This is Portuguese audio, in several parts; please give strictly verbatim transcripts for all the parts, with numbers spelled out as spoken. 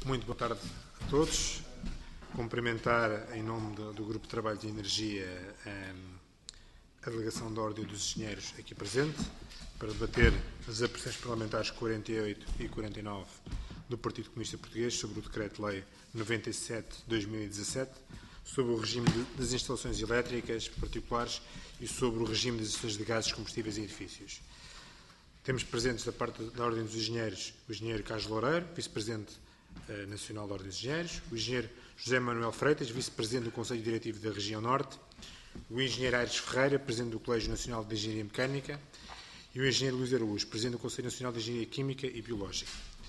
Muito boa tarde a todos. Cumprimentar, em nome do, do Grupo de Trabalho de Energia, a, a Delegação da Ordem dos Engenheiros aqui presente, para debater as apreciações parlamentares quarenta e oito e quarenta e nove do Partido Comunista Português sobre o Decreto-Lei noventa e sete barra dois mil e dezassete, sobre o regime de, das instalações elétricas particulares e sobre o regime das instalações de gases, combustíveis e edifícios. Temos presentes da parte da Ordem dos Engenheiros o engenheiro Carlos Loureiro, vice-presidente eh, nacional da Ordem dos Engenheiros, o engenheiro José Manuel Freitas, vice-presidente do Conselho Diretivo da Região Norte, o engenheiro Aires Ferreira, presidente do Colégio Nacional de Engenharia Mecânica, e o engenheiro Luís Araújo, presidente do Conselho Nacional de Engenharia Química e Biológica.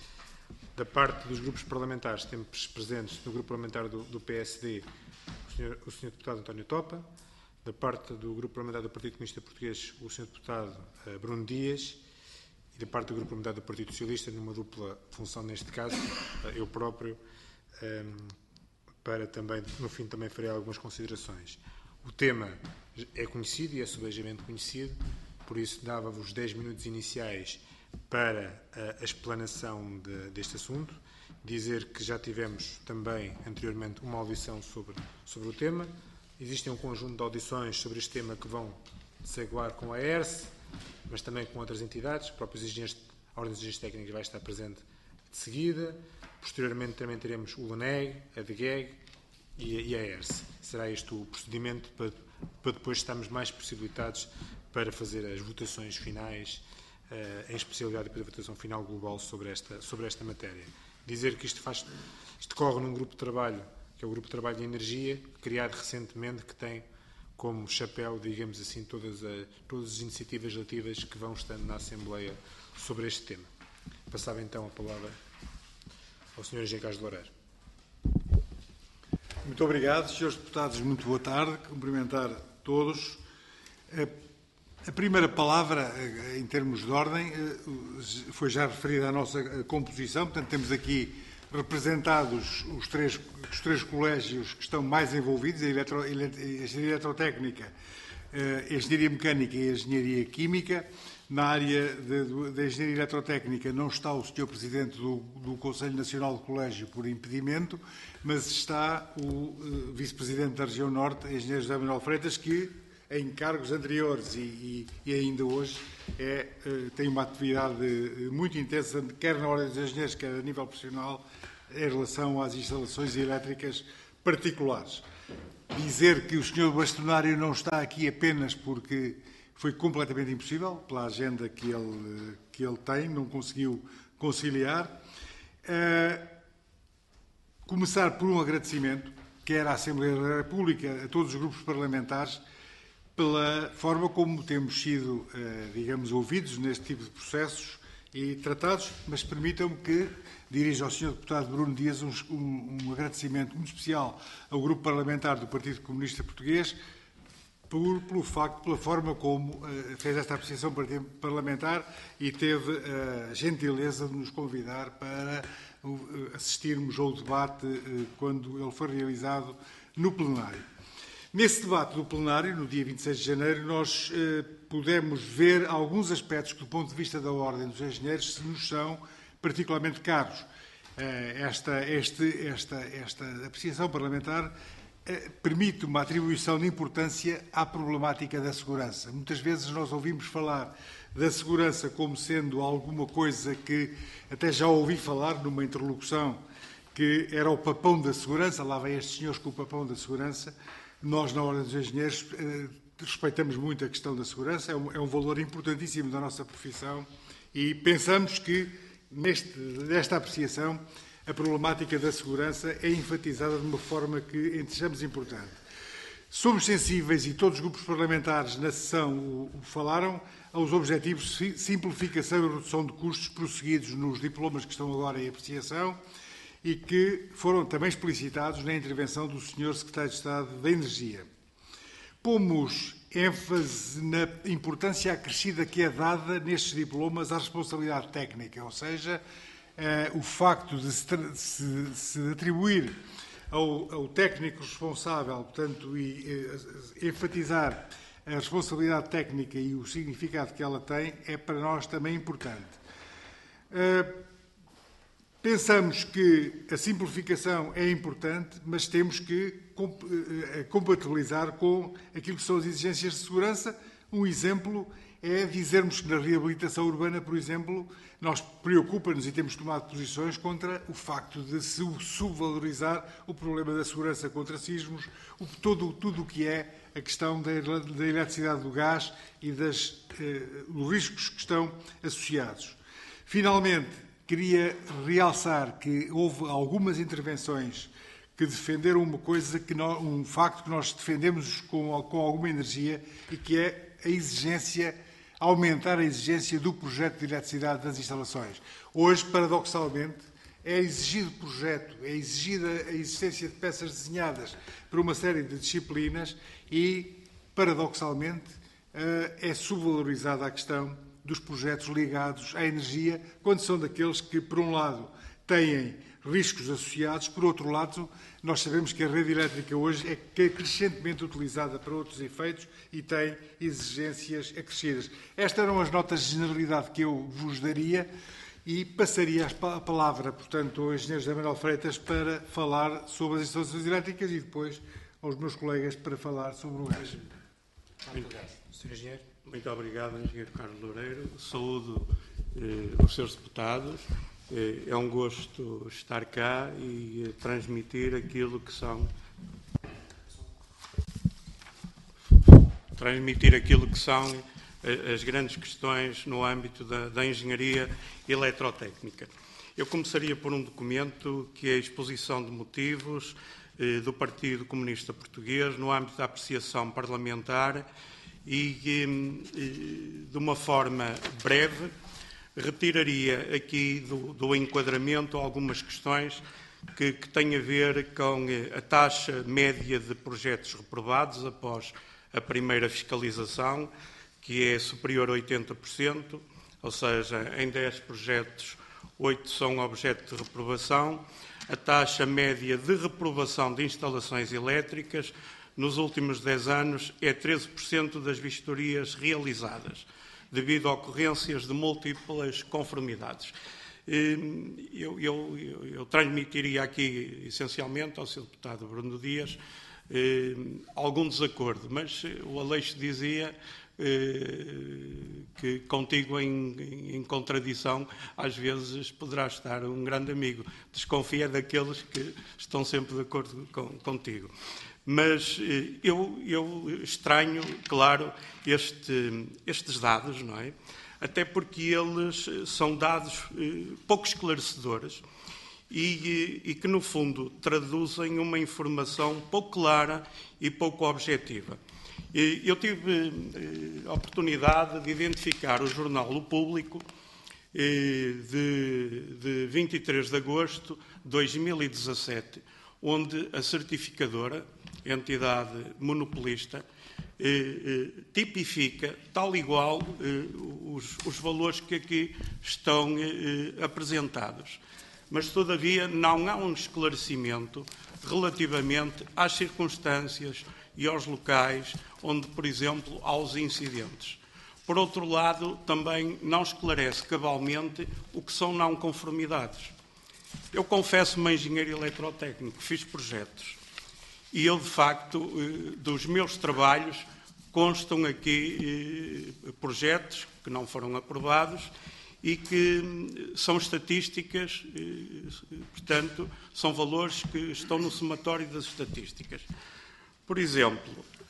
Da parte dos grupos parlamentares, temos presentes no grupo parlamentar do, do P S D o senhor, o senhor deputado António Topa, da parte do grupo parlamentar do Partido Comunista Português o senhor deputado uh, Bruno Dias, e da parte do grupo parlamentar do Partido Socialista, numa dupla função neste caso, uh, eu próprio, um, para também, no fim, também farei algumas considerações. O tema é conhecido e é subejamente conhecido, por isso dava-vos dez minutos iniciais para a, a explanação de, deste assunto. Dizer que já tivemos também anteriormente uma audição sobre, sobre o tema. Existem um conjunto de audições sobre este tema que vão se aguar com a E R S, mas também com outras entidades. Os próprios engenheiros, a Ordem dos Engenheiros Técnicos vai estar presente de seguida. Posteriormente também teremos o LANEG, a D G E G e a E R S. Será este o procedimento para, para depois estarmos mais possibilitados para fazer as votações finais, uh, em especialidade depois da votação final global sobre esta, sobre esta matéria. Dizer que isto, faz, isto decorre num grupo de trabalho, que é o Grupo de Trabalho de Energia, criado recentemente, que tem como chapéu, digamos assim, todas, a, todas as iniciativas relativas que vão estando na Assembleia sobre este tema. Passava então a palavra ao senhor Engenheiro Carlos Loureiro. Muito obrigado, senhores deputados, muito boa tarde. Cumprimentar todos. A primeira palavra, em termos de ordem, foi já referida à nossa composição. Portanto, temos aqui representados os três, os três colégios que estão mais envolvidos, a, eletro, a Engenharia Eletrotécnica, a Engenharia Mecânica e a Engenharia Química. Na área da Engenharia Eletrotécnica não está o senhor Presidente do, do Conselho Nacional do Colégio por impedimento, mas está o uh, Vice-Presidente da Região Norte, engenheiro José Manuel Freitas, que em cargos anteriores e, e, e ainda hoje é, uh, tem uma atividade muito intensa, quer na Ordem dos Engenheiros, quer a nível profissional, em relação às instalações elétricas particulares. Dizer que o senhor Bastonário não está aqui apenas porque foi completamente impossível, pela agenda que ele, que ele tem, não conseguiu conciliar. Uh, começar por um agradecimento, quer à Assembleia da República, a todos os grupos parlamentares, pela forma como temos sido, uh, digamos, ouvidos neste tipo de processos e tratados, mas permitam-me que dirija ao senhor deputado Bruno Dias um, um, um agradecimento muito especial ao grupo parlamentar do Partido Comunista Português, Por, pelo facto, pela forma como uh, fez esta apreciação parlamentar e teve a uh, gentileza de nos convidar para uh, assistirmos ao debate uh, quando ele foi realizado no plenário. Nesse debate do plenário, no dia vinte e seis de janeiro, nós uh, pudemos ver alguns aspectos que, do ponto de vista da Ordem dos Engenheiros, se nos são particularmente caros. Uh, esta, este, esta, esta apreciação parlamentar permite uma atribuição de importância à problemática da segurança. Muitas vezes nós ouvimos falar da segurança como sendo alguma coisa que até já ouvi falar numa interlocução que era o papão da segurança, lá vem estes senhores com o papão da segurança. Nós, na Ordem dos Engenheiros, respeitamos muito a questão da segurança, é um, é um valor importantíssimo da nossa profissão e pensamos que, neste, nesta apreciação, a problemática da segurança é enfatizada de uma forma que entendemos importante. Somos sensíveis, e todos os grupos parlamentares na sessão o, o falaram, aos objetivos de simplificação e redução de custos prosseguidos nos diplomas que estão agora em apreciação e que foram também explicitados na intervenção do senhor Secretário de Estado da Energia. Pomos ênfase na importância acrescida que é dada nestes diplomas à responsabilidade técnica, ou seja, Uh, o facto de se, se, se atribuir ao, ao técnico responsável, portanto, e uh, enfatizar a responsabilidade técnica e o significado que ela tem, é para nós também importante. Uh, Pensamos que a simplificação é importante, mas temos que compatibilizar com aquilo que são as exigências de segurança. Um exemplo é dizermos que na reabilitação urbana, por exemplo, nós preocupa-nos e temos tomado posições contra o facto de se subvalorizar o problema da segurança contra sismos, o, todo, tudo o que é a questão da, da eletricidade, do gás e das, eh, dos riscos que estão associados. Finalmente, queria realçar que houve algumas intervenções que defenderam uma coisa, que nós, um facto que nós defendemos com, com alguma energia e que é a exigência, aumentar a exigência do projeto de eletricidade das instalações. Hoje, paradoxalmente, é exigido projeto, é exigida a existência de peças desenhadas por uma série de disciplinas e, paradoxalmente, é subvalorizada a questão dos projetos ligados à energia, quando são daqueles que, por um lado, têm riscos associados, por outro lado, nós sabemos que a rede elétrica hoje é crescentemente utilizada para outros efeitos e tem exigências acrescidas. Estas eram as notas de generalidade que eu vos daria e passaria a palavra, portanto, ao engenheiro José Manuel Freitas para falar sobre as instalações elétricas e depois aos meus colegas para falar sobre o gás. Muito, senhor Engenheiro. Muito obrigado, engenheiro Carlos Loureiro. Saúdo eh, os senhores deputados. É um gosto estar cá e transmitir aquilo que são transmitir aquilo que são as grandes questões no âmbito da, da engenharia eletrotécnica. Eu começaria por um documento que é a exposição de motivos eh, do Partido Comunista Português no âmbito da apreciação parlamentar e, eh, de uma forma breve, retiraria aqui do, do enquadramento algumas questões que, que têm a ver com a taxa média de projetos reprovados após a primeira fiscalização, que é superior a oitenta por cento, ou seja, em dez projetos, oito são objeto de reprovação. A taxa média de reprovação de instalações elétricas nos últimos dez anos é treze por cento das vistorias realizadas, devido a ocorrências de múltiplas conformidades. Eu, eu, eu, eu transmitiria aqui, essencialmente, ao senhor deputado Bruno Dias, eh, algum desacordo, mas o Aleixo dizia eh, que contigo em, em, em contradição, às vezes poderá estar um grande amigo. Desconfia daqueles que estão sempre de acordo com, contigo. Mas eu, eu estranho, claro, este, estes dados, não é? Até porque eles são dados eh, pouco esclarecedores e, e que, no fundo, traduzem uma informação pouco clara e pouco objetiva. Eu tive eh, a oportunidade de identificar o jornal O Público eh, de, de vinte e três de agosto de dois mil e dezassete, onde a certificadora, entidade monopolista, eh, eh, tipifica, tal e igual, eh, os, os valores que aqui estão eh, apresentados. Mas, todavia, não há um esclarecimento relativamente às circunstâncias e aos locais onde, por exemplo, há os incidentes. Por outro lado, também não esclarece cabalmente o que são não conformidades. Eu confesso-me engenheiro eletrotécnico, fiz projetos. E eu, de facto, dos meus trabalhos, constam aqui projetos que não foram aprovados e que são estatísticas, portanto, são valores que estão no somatório das estatísticas. Por exemplo,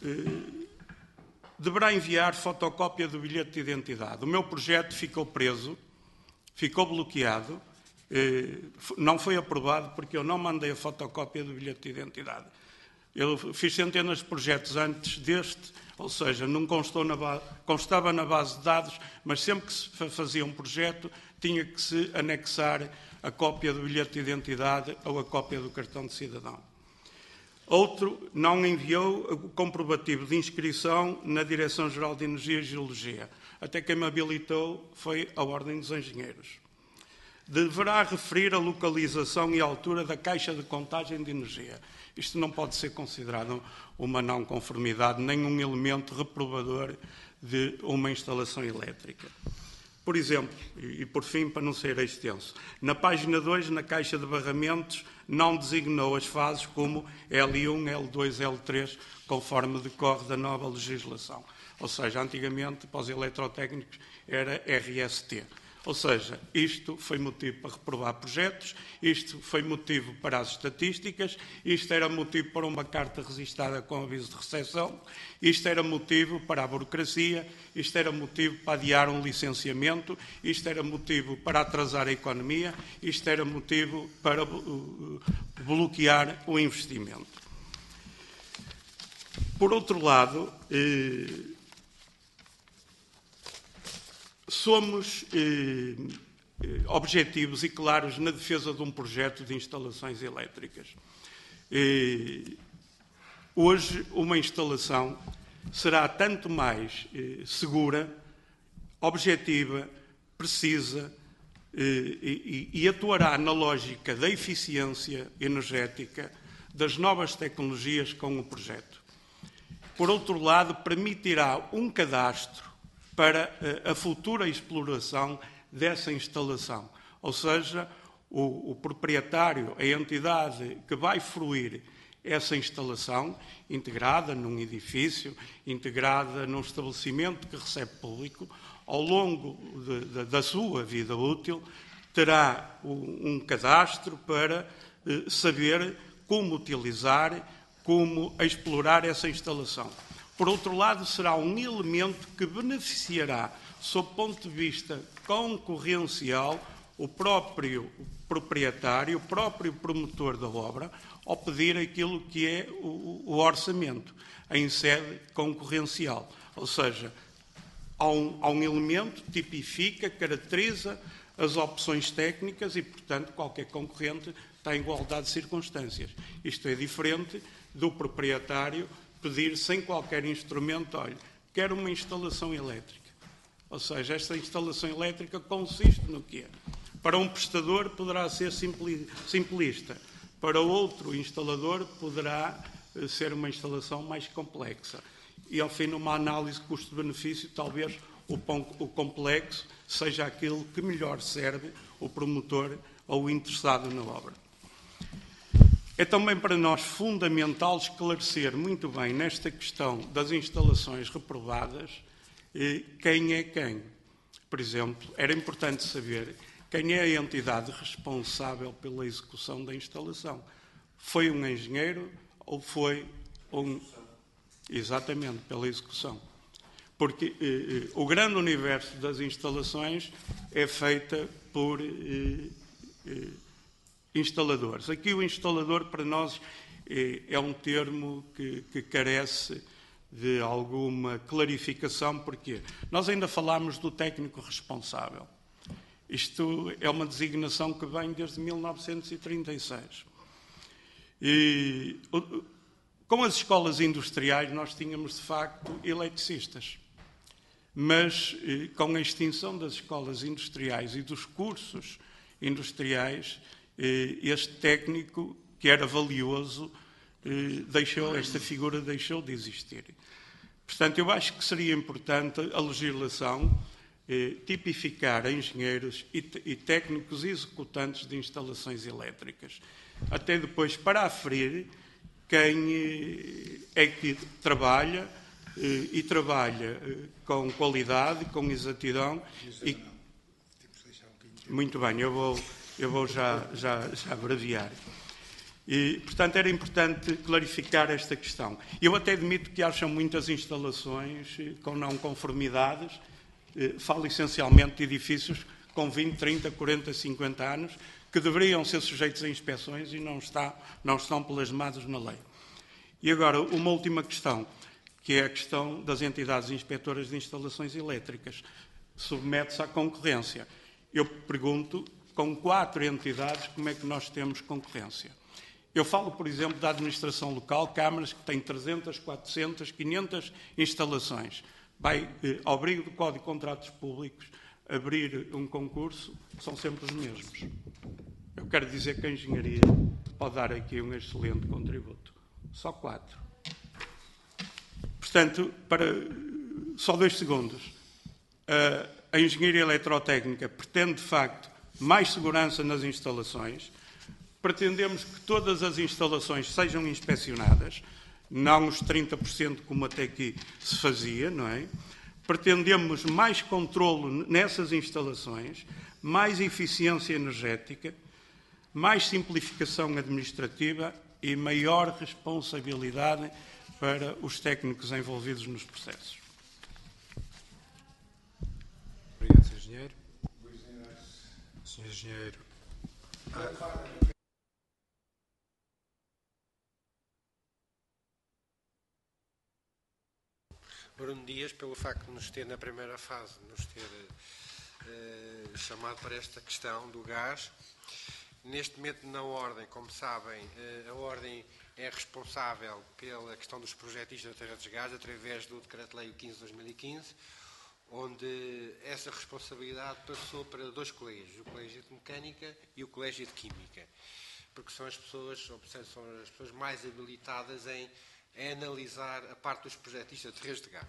deverá enviar fotocópia do bilhete de identidade. O meu projeto ficou preso, ficou bloqueado, não foi aprovado porque eu não mandei a fotocópia do bilhete de identidade. Eu fiz centenas de projetos antes deste, ou seja, não constou na base, constava na base de dados, mas sempre que se fazia um projeto tinha que se anexar a cópia do bilhete de identidade ou a cópia do cartão de cidadão. Outro não enviou o comprovativo de inscrição na Direção-Geral de Energia e Geologia. Até quem me habilitou foi a Ordem dos Engenheiros. Deverá referir a localização e a altura da caixa de contagem de energia. Isto não pode ser considerado uma não conformidade, nem um elemento reprovador de uma instalação elétrica. Por exemplo, e por fim, para não ser extenso, na página dois, na caixa de barramentos, não designou as fases como L um, L dois, L três, conforme decorre da nova legislação. Ou seja, antigamente, para os eletrotécnicos, era R S T. Ou seja, isto foi motivo para reprovar projetos, isto foi motivo para as estatísticas, isto era motivo para uma carta registada com aviso de recepção, isto era motivo para a burocracia, isto era motivo para adiar um licenciamento, isto era motivo para atrasar a economia, isto era motivo para uh, bloquear o investimento. Por outro lado, eh, somos eh, objetivos e claros na defesa de um projeto de instalações elétricas. Eh, hoje, uma instalação será tanto mais eh, segura, objetiva, precisa eh, e, e atuará na lógica da eficiência energética das novas tecnologias com o projeto. Por outro lado, permitirá um cadastro para a futura exploração dessa instalação. Ou seja, o, o proprietário, a entidade que vai fruir essa instalação, integrada num edifício, integrada num estabelecimento que recebe público, ao longo de, de, da sua vida útil, terá um, um cadastro para eh, saber como utilizar, como explorar essa instalação. Por outro lado, será um elemento que beneficiará, sob o ponto de vista concorrencial, o próprio proprietário, o próprio promotor da obra, ao pedir aquilo que é o, o orçamento, em sede concorrencial. Ou seja, há um, há um elemento que tipifica, caracteriza as opções técnicas e, portanto, qualquer concorrente está em igualdade de circunstâncias. Isto é diferente do proprietário pedir sem qualquer instrumento, olha, quero uma instalação elétrica. Ou seja, esta instalação elétrica consiste no quê? Para um prestador poderá ser simplista, para outro instalador poderá ser uma instalação mais complexa. E, ao fim, numa análise custo-benefício, talvez o, o complexo seja aquilo que melhor serve o promotor ou o interessado na obra. É também para nós fundamental esclarecer muito bem nesta questão das instalações reprovadas eh, quem é quem. Por exemplo, era importante saber quem é a entidade responsável pela execução da instalação. Foi um engenheiro ou foi um... Exatamente, pela execução. Porque eh, o grande universo das instalações é feita por... Eh, eh, instaladores. Aqui o instalador, para nós, é, é um termo que, que carece de alguma clarificação. Porquê? Nós ainda falámos do técnico responsável. Isto é uma designação que vem desde mil novecentos e trinta e seis. E, com as escolas industriais, nós tínhamos, de facto, eletricistas. Mas, com a extinção das escolas industriais e dos cursos industriais, este técnico, que era valioso, deixou, esta figura deixou de existir. Portanto, eu acho que seria importante a legislação tipificar engenheiros e técnicos executantes de instalações elétricas. Até depois, para aferir quem é que trabalha e trabalha com qualidade, com exatidão. E... Muito bem, eu vou... Eu vou já, já, já abreviar. E, portanto, era importante clarificar esta questão. Eu até admito que acham muitas instalações com não conformidades. Falo essencialmente de edifícios com vinte, trinta, quarenta, cinquenta anos que deveriam ser sujeitos a inspeções e não, está, não estão plasmados na lei. E agora, uma última questão, que é a questão das entidades inspetoras de instalações elétricas. Submete-se à concorrência. Eu pergunto... Com quatro entidades, como é que nós temos concorrência? Eu falo, por exemplo, da administração local, câmaras que têm trezentas, quatrocentas, quinhentas instalações. Vai, eh, ao abrigo do Código de Contratos Públicos, abrir um concurso, são sempre os mesmos. Eu quero dizer que a engenharia pode dar aqui um excelente contributo. Só quatro. Portanto, para, só dois segundos. Uh, a engenharia eletrotécnica pretende, de facto, mais segurança nas instalações. Pretendemos que todas as instalações sejam inspecionadas, não os trinta por cento como até aqui se fazia, não é? Pretendemos mais controlo nessas instalações, mais eficiência energética, mais simplificação administrativa e maior responsabilidade para os técnicos envolvidos nos processos. Obrigado, senhor Engenheiro. senhor Engenheiro. Ah. Bruno Dias, pelo facto de nos ter, na primeira fase, nos ter uh, chamado para esta questão do gás. Neste momento, na Ordem, como sabem, uh, a Ordem é responsável pela questão dos projetistas da Terra dos Gás, através do Decreto-Lei quinze de dois mil e quinze, onde essa responsabilidade passou para dois colégios, o Colégio de Mecânica e o Colégio de Química, porque são as pessoas, são as pessoas mais habilitadas em é analisar a parte dos projetistas de redes de gás.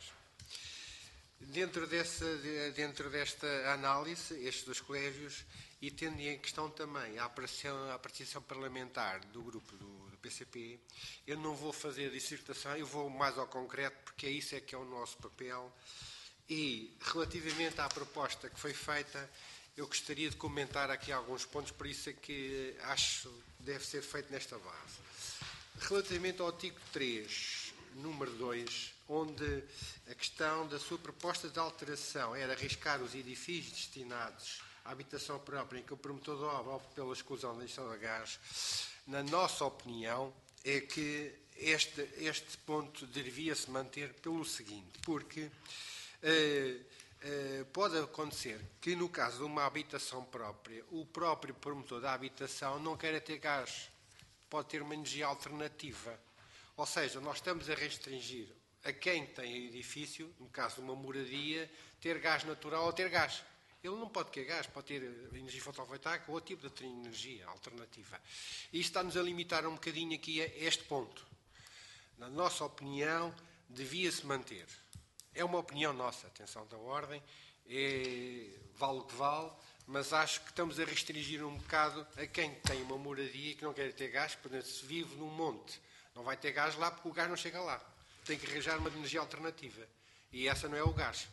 Dentro, dessa, dentro desta análise, estes dois colégios, e tendo em questão também a apreciação, a participação parlamentar do grupo do, do P C P, eu não vou fazer dissertação, eu vou mais ao concreto, porque é isso é que é o nosso papel. E, relativamente à proposta que foi feita, eu gostaria de comentar aqui alguns pontos, por isso é que acho que deve ser feito nesta base. Relativamente ao artigo três, número dois, onde a questão da sua proposta de alteração era arriscar os edifícios destinados à habitação própria em que o promotor da obra opta pela exclusão da gestão de gás, na nossa opinião, é que este, este ponto devia-se manter pelo seguinte, porque eh, eh, pode acontecer que, no caso de uma habitação própria, o próprio promotor da habitação não queira ter gás, pode ter uma energia alternativa. Ou seja, nós estamos a restringir a quem tem edifício, no caso de uma moradia, ter gás natural ou ter gás. Ele não pode ter gás, pode ter energia fotovoltaica ou outro tipo de energia alternativa. E isto está-nos a limitar um bocadinho aqui a este ponto. Na nossa opinião, devia-se manter. É uma opinião nossa, atenção da Ordem, é, vale o que vale, mas acho que estamos a restringir um bocado a quem tem uma moradia e que não quer ter gás, porque se vive num monte, não vai ter gás lá porque o gás não chega lá. Tem que arranjar uma energia alternativa. E essa não é o gás.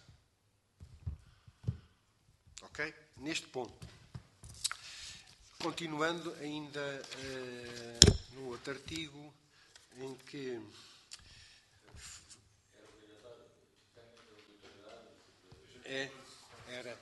Ok? Neste ponto. Continuando ainda uh, no outro artigo, em que... É, era...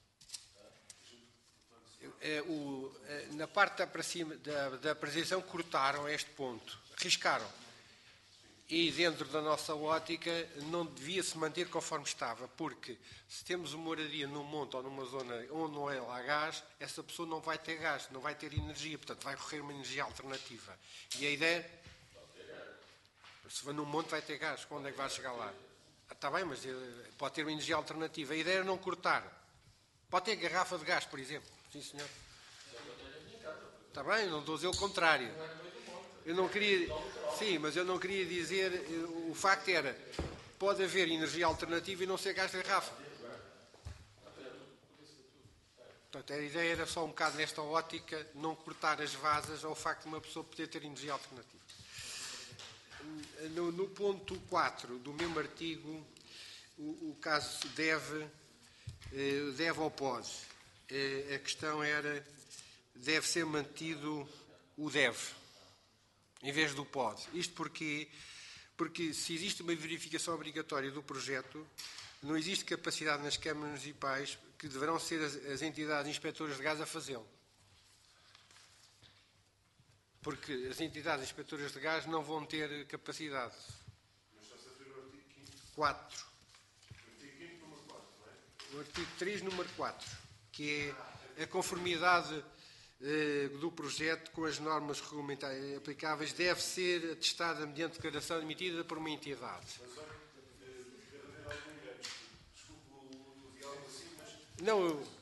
É, o, é, na parte da, da, da apresentação cortaram este ponto, riscaram. E dentro da nossa ótica não devia-se manter conforme estava, porque se temos uma moradia num monte ou numa zona onde não é lá gás, essa pessoa não vai ter gás, não vai ter energia, portanto vai correr uma energia alternativa. E a ideia, se for num monte vai ter gás, quando é que vai chegar lá? Ah, está bem, mas pode ter uma energia alternativa. A ideia é não cortar. Pode ter garrafa de gás, por exemplo. Sim, senhor. Está bem, não estou a dizer o contrário. Eu não queria... Sim, mas eu não queria dizer... O facto era, pode haver energia alternativa e não ser gás de garrafa. Portanto, a ideia era só um bocado nesta ótica, não cortar as vasas ao facto de uma pessoa poder ter energia alternativa. No, no ponto quatro do mesmo artigo, o, o caso deve, deve ou pode. A questão era, deve ser mantido o deve, em vez do pode. Isto porque, porque se existe uma verificação obrigatória do projeto, não existe capacidade nas câmaras municipais que deverão ser as, as entidades inspetoras de gás a fazê-lo. Porque as entidades inspetoras de gás não vão ter capacidade. Mas só se refere ao artigo quinto. quatro. O artigo quinto, número quatro, não é? O artigo três, número quatro, que é a conformidade eh, do projeto com as normas regulamentares aplicáveis deve ser atestada mediante declaração emitida por uma entidade. Mas, olha, deve haver algum engano. Desculpe o diálogo assim, mas... Não, eu...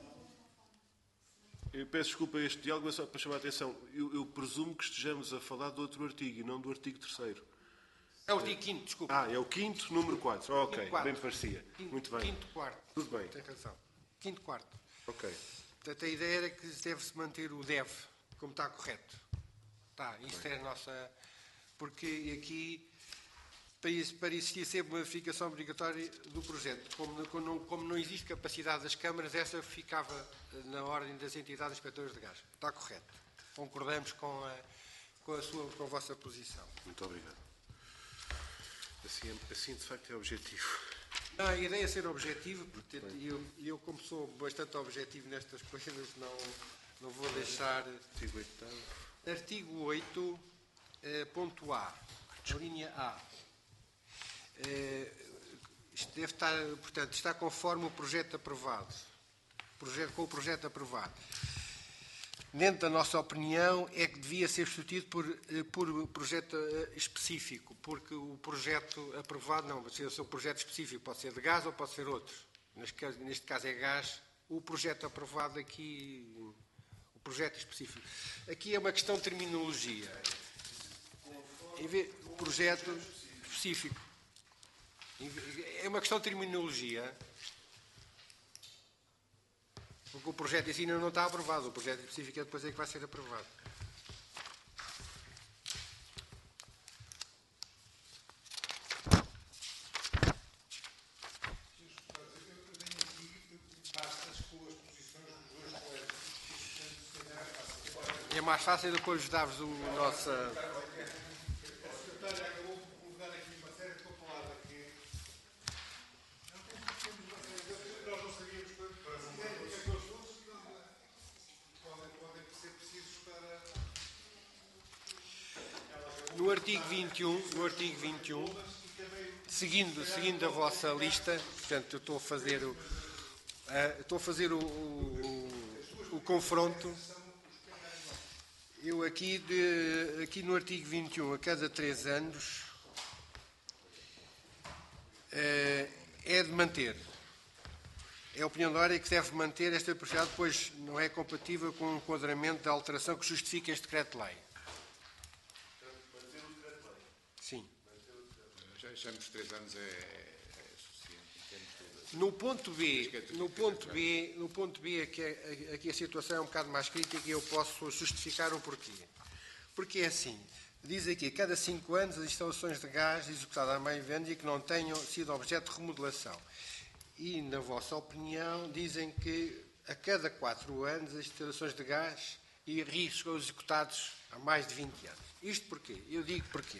Eu peço desculpa a este diálogo, mas só para chamar a atenção. Eu, eu presumo que estejamos a falar do outro artigo e não do artigo terceiro. É o artigo quinto, desculpa. Ah, é o quinto, número quatro. Ok, Quinto, quarto. bem parecia. Quinto, Muito bem. Quinto, quarto. Tudo bem. Tem razão. Quinto, quarto. Ok. Portanto, a ideia era que deve-se manter o deve, como está correto. Tá, isto é a nossa... Porque aqui parecia ser uma verificação obrigatória do projeto. Como, como, não, como não existe capacidade das câmaras, essa ficava na ordem das entidades inspetoras de gás. Está correto. Concordamos com a, com a, sua, com a vossa posição. Muito obrigado. Assim, assim de facto, é objetivo. Não, a ideia é ser objetivo, porque eu, eu, como sou bastante objetivo nestas coisas, não, não vou deixar... Artigo oitavo. Artigo oito, eh, ponto A, linha A. Eh, isto deve estar, portanto, está conforme o projeto aprovado. Projeto, com o projeto aprovado. Dentro da nossa opinião, é que devia ser substituído por, eh, por projeto eh, específico, porque o projeto aprovado, não, se é um projeto específico, pode ser de gás ou pode ser outro. Neste caso, neste caso é gás. O projeto aprovado aqui, o projeto específico. Aqui é uma questão de terminologia. Em vez, projeto específico. É uma questão de terminologia. Porque o projeto em si ainda não está aprovado. O projeto específico é depois é que vai ser aprovado. É mais fácil depois dar-vos o nosso... No artigo vinte e um, no artigo vinte e um, seguindo, seguindo a vossa lista, portanto, eu estou a fazer o, uh, estou a fazer o, o, o confronto. Eu aqui, de, aqui no artigo vinte e um, a cada três anos, uh, é de manter. É a opinião da área que deve manter esta propriedade, pois não é compatível com o enquadramento da alteração que justifica este decreto-lei. Sim. Já achamos que três anos é, é suficiente em termos de... No ponto B, no ponto B, no ponto B aqui, aqui a situação é um bocado mais crítica e eu posso justificar o porquê. Porque é assim, diz aqui, a cada cinco anos as instalações de gás executadas a meio venda e que não tenham sido objeto de remodelação. E, na vossa opinião, dizem que a cada quatro anos as instalações de gás e riscos executados há mais de vinte anos. Isto porquê? Eu digo porquê.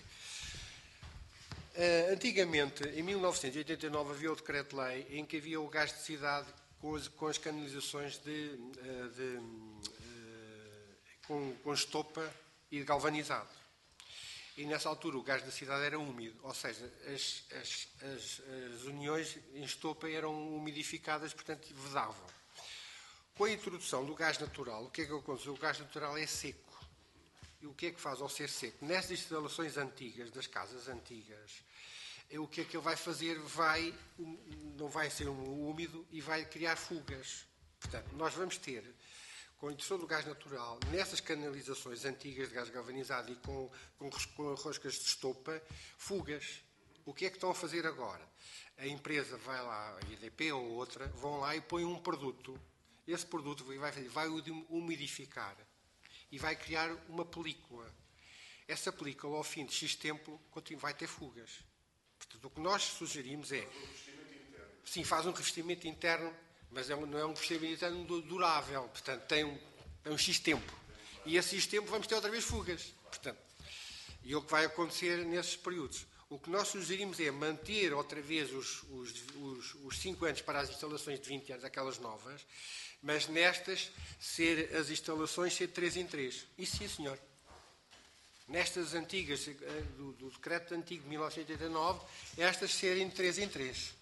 Uh, antigamente, em mil novecentos e oitenta e nove, havia o decreto-lei em que havia o gás de cidade com as, com as canalizações de, uh, de, uh, com, com estopa e galvanizado. E nessa altura o gás da cidade era úmido, ou seja, as, as, as, as uniões em estopa eram umidificadas, portanto vedavam. Com a introdução do gás natural, o que é que aconteceu? O gás natural é seco. E o que é que faz ao ser seco? Nestas instalações antigas, das casas antigas, o que é que ele vai fazer? Vai, não vai ser um úmido e vai criar fugas. Portanto, nós vamos ter, com a introdução do gás natural, nessas canalizações antigas de gás galvanizado e com, com, com roscas de estopa, fugas. O que é que estão a fazer agora? A empresa vai lá, a I D P ou outra, vão lá e põem um produto. Esse produto vai, vai umidificar e vai criar uma película. Essa película, ao fim de X tempo, vai ter fugas. Portanto, o que nós sugerimos é... Sim, faz um revestimento interno, mas é um, não é um revestimento interno durável. Portanto, tem um, é um X tempo. E esse X tempo vamos ter outra vez fugas. Portanto, e o que vai acontecer nesses períodos? O que nós sugerimos é manter outra vez os, os, os, os cinco anos para as instalações de vinte anos, aquelas novas, mas nestas, ser as instalações ser três em três. Isso sim, senhor. Nestas antigas, do, do decreto antigo de mil novecentos e oitenta e nove, estas serem três em três.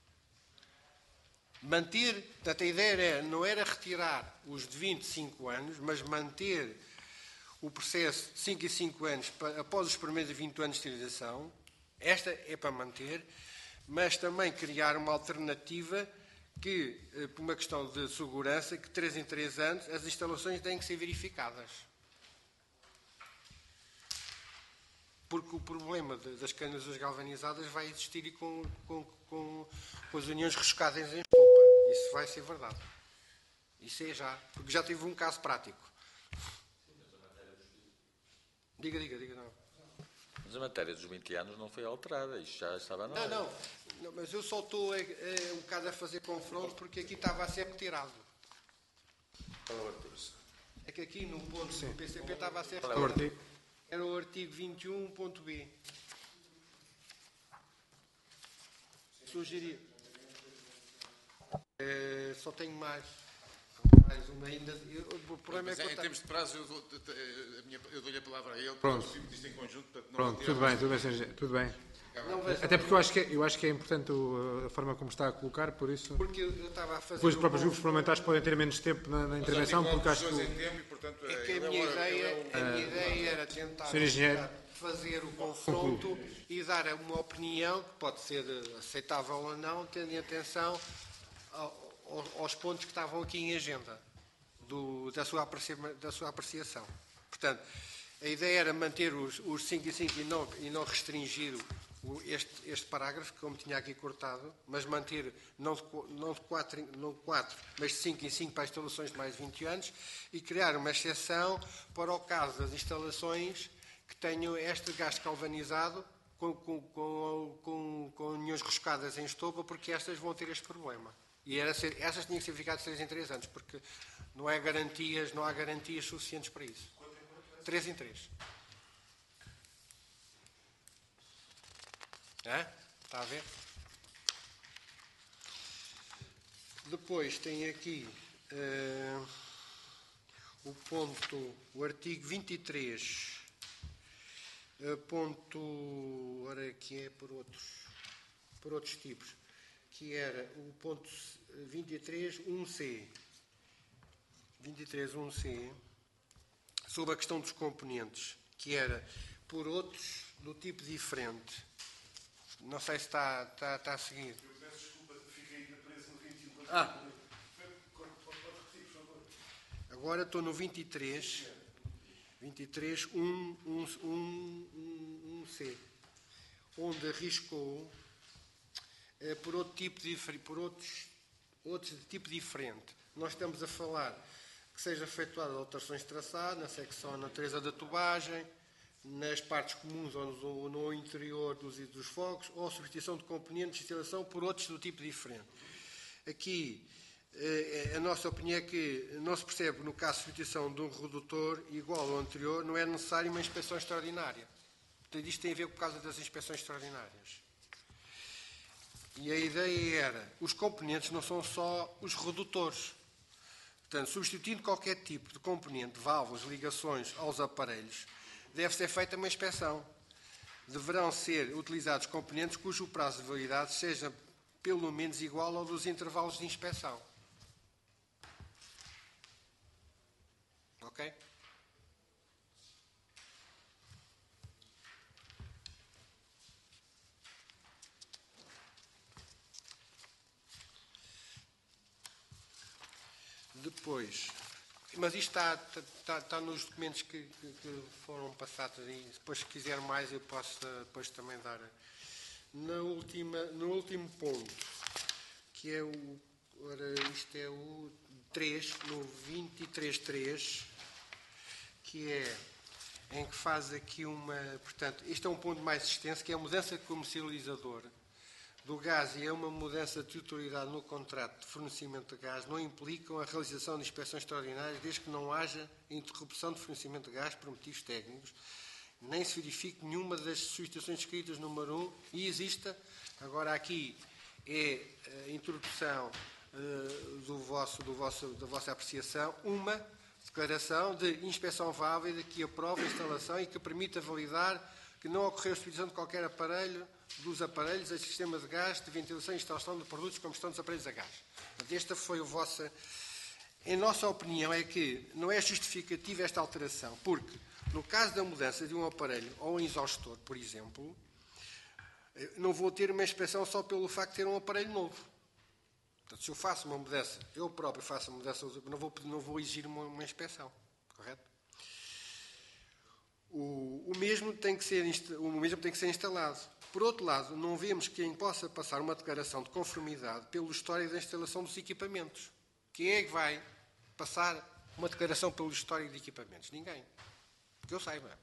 Manter, portanto, a ideia era, não era retirar os de vinte e cinco anos, mas manter o processo de cinco em cinco anos para, após os primeiros vinte anos de utilização. Esta é para manter, mas também criar uma alternativa que, por uma questão de segurança, que três em três anos as instalações têm que ser verificadas. porque o problema de, das canas galvanizadas vai existir e com, com, com, com as uniões riscadas em estopa. Isso vai ser verdade. Isso é já, porque já tive um caso prático. Diga, diga, diga, não. Mas a matéria dos vinte anos não foi alterada, isto já estava na Não, hora. não, não, mas eu só estou a, a, um bocado a fazer confronto porque aqui estava a ser retirado. É que aqui no ponto do P C P estava a ser Qual é o retirado. artigo? Era o artigo vinte e um ponto B. Sugeria. É, só tenho mais. Mais uma ainda. Eu, o problema é Mas que eu em tenho- termos de prazo, eu, dou, a minha- eu dou-lhe a palavra a ele, Pronto. nós vimos isto em conjunto, portanto, não Pronto, vou tudo tirar bem, tudo bem, senhor Engenheiro, tudo bem. não vai- Até porque eu acho que é, eu acho que é importante o- a forma como está a colocar, por isso. Porque eu eu estava a fazer. Depois os um próprios ponto- grupos parlamentares podem ter menos tempo na, na intervenção, porque acho que. pessoas o- em tempo e, portanto, É que a ele minha, é o- ideia, ele é o- a minha ideia era tentar senhor Engenheiro. fazer o confronto e dar uma opinião que pode ser aceitável ou não, tendo em atenção ao- ao- aos pontos que estavam aqui em agenda do- da, sua aprecia- da sua apreciação. Portanto, a ideia era manter os, os cinco e cinco e não, e não restringir o- este, este parágrafo, como tinha aqui cortado, mas manter não de, qu- não de quatro, em- não de quatro, mas de cinco em cinco para instalações de mais de vinte anos e criar uma exceção para o caso das instalações que tenham este gás galvanizado com, com, com, com, com uniões roscadas em estopa, porque estas vão ter este problema. E era ser, essas tinham que ser ficadas de três em três anos, porque não, é garantias, não há garantias suficientes para isso. três em três. É? Está a ver? Depois tem aqui eh, o ponto, o artigo vinte e três, eh, ponto, ora que é por outros, por outros tipos, que era o ponto vinte e três, um C. vinte e três, um C, sobre a questão dos componentes, que era por outros do tipo diferente. Não sei se está, está, está a seguir. Eu peço desculpa, fiquei ainda preso no vinte e um. Ah. Pode pode repetir, por favor. Agora estou no vinte e três, vinte e três, um, um, um, um C, onde arriscou eh, por outro tipo de por outros, outros de tipo diferente. Nós estamos a falar que seja efetuada alterações de traçado na secção, na natureza da tubagem, nas partes comuns ou no, no interior dos, dos fogos, ou substituição de componentes de instalação por outros do tipo diferente. Aqui, eh, a nossa opinião é que não se percebe, no caso de substituição de um redutor igual ao anterior, não é necessário uma inspeção extraordinária. Portanto, isto tem a ver por causa das inspeções extraordinárias. E a ideia era, os componentes não são só os redutores. Portanto, substituindo qualquer tipo de componente, válvulas, ligações aos aparelhos, deve ser feita uma inspeção. Deverão ser utilizados componentes cujo prazo de validade seja pelo menos igual ao dos intervalos de inspeção. Ok? Depois, mas isto está, está, está nos documentos que, que, que foram passados e depois, se quiser mais, eu posso depois também dar. Na última, no último ponto, que é o, ora, isto é o três, no vinte e três ponto três, que é em que faz aqui uma, portanto, este é um ponto mais extenso, que é a mudança de comercializador do gás e é uma mudança de autoridade no contrato de fornecimento de gás, não implicam a realização de inspeções extraordinárias desde que não haja interrupção de fornecimento de gás por motivos técnicos, nem se verifique nenhuma das substituições escritas número um e exista. Agora aqui é a introdução uh, do vosso, do vosso, da vossa apreciação, uma declaração de inspeção válida que aprova a instalação e que permita validar que não ocorreu substituição de qualquer aparelho dos aparelhos a sistema de gás, de ventilação e instalação de produtos de combustão dos aparelhos a gás. Esta foi a vossa... Em nossa opinião é que não é justificativa esta alteração, porque no caso da mudança de um aparelho ou um exaustor, por exemplo, não vou ter uma inspeção só pelo facto de ter um aparelho novo. Portanto, se eu faço uma mudança, eu próprio faço uma mudança, não vou, não vou exigir uma, uma inspeção, correto? O, o mesmo tem que ser, o mesmo tem que ser instalado. Por outro lado, não vemos quem possa passar uma declaração de conformidade pelo histórico da instalação dos equipamentos. Quem é que vai passar uma declaração pelo histórico de equipamentos? Ninguém. Que eu saiba.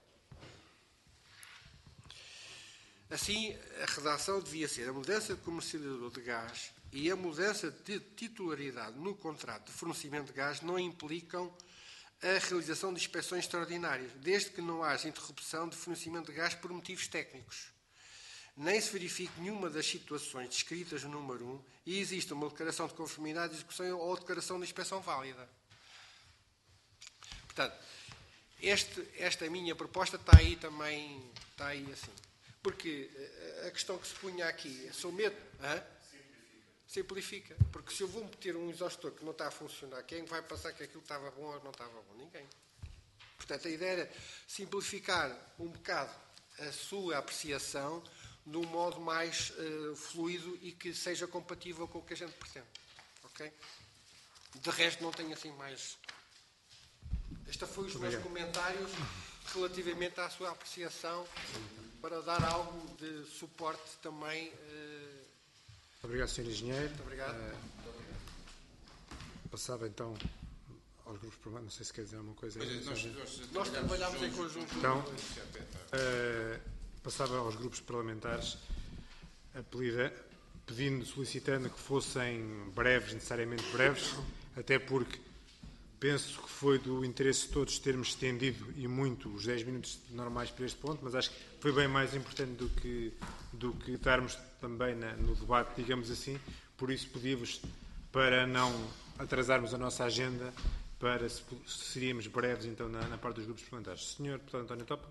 Assim, a redação devia ser a mudança de comercializador de gás e a mudança de titularidade no contrato de fornecimento de gás não implicam a realização de inspeções extraordinárias, desde que não haja interrupção de fornecimento de gás por motivos técnicos. Nem se verifique nenhuma das situações descritas no número um e existe uma declaração de conformidade de execução ou declaração de inspeção válida. Portanto, este, esta minha proposta está aí também, está aí assim. Porque a questão que se punha aqui, sou medo... Hã? Simplifica. Porque se eu vou meter um exaustor que não está a funcionar, quem vai passar que aquilo estava bom ou não estava bom? Ninguém. Portanto, a ideia era simplificar um bocado a sua apreciação de um modo mais uh, fluido e que seja compatível com o que a gente pretende. Ok? De resto, não tenho assim mais... Estes foram os meus comentários relativamente à sua apreciação para dar algo de suporte também... Uh, Obrigado, senhor Engenheiro. Muito obrigado. Uh, passava então aos grupos parlamentares. Não sei se quer dizer alguma coisa. Pois é, nós, nós, Nós trabalhámos em conjunto. Então, uh, passava aos grupos parlamentares a pedir, pedindo, solicitando que fossem breves, necessariamente breves, até porque penso que foi do interesse de todos termos estendido e muito os dez minutos normais para este ponto, mas acho que foi bem mais importante do que, do que estarmos também na, no debate, digamos assim. Por isso pedi-vos para não atrasarmos a nossa agenda, para se, se seríamos breves então na, na parte dos grupos parlamentares. senhor Deputado António Topa.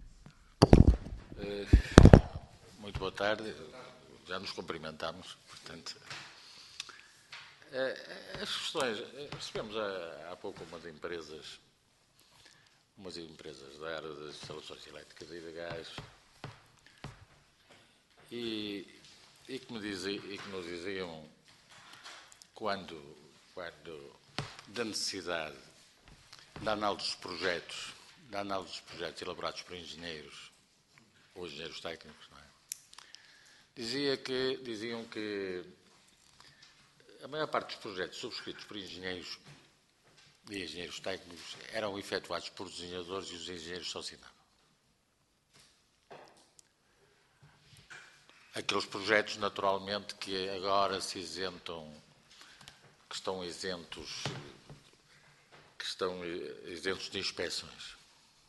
Muito boa tarde. Já nos cumprimentamos, portanto... As questões, recebemos há, há pouco umas empresas, umas empresas da área das instalações elétricas e de gás e, e, que, me dizia, e que nos diziam quando, quando da necessidade da análise dos projetos, da análise dos projetos elaborados por engenheiros ou engenheiros técnicos, não é? Dizia que, diziam que a maior parte dos projetos subscritos por engenheiros e engenheiros técnicos eram efetuados por desenhadores e os engenheiros só assinavam. Aqueles projetos, naturalmente, que agora se isentam, que estão isentos, que estão isentos de inspeções.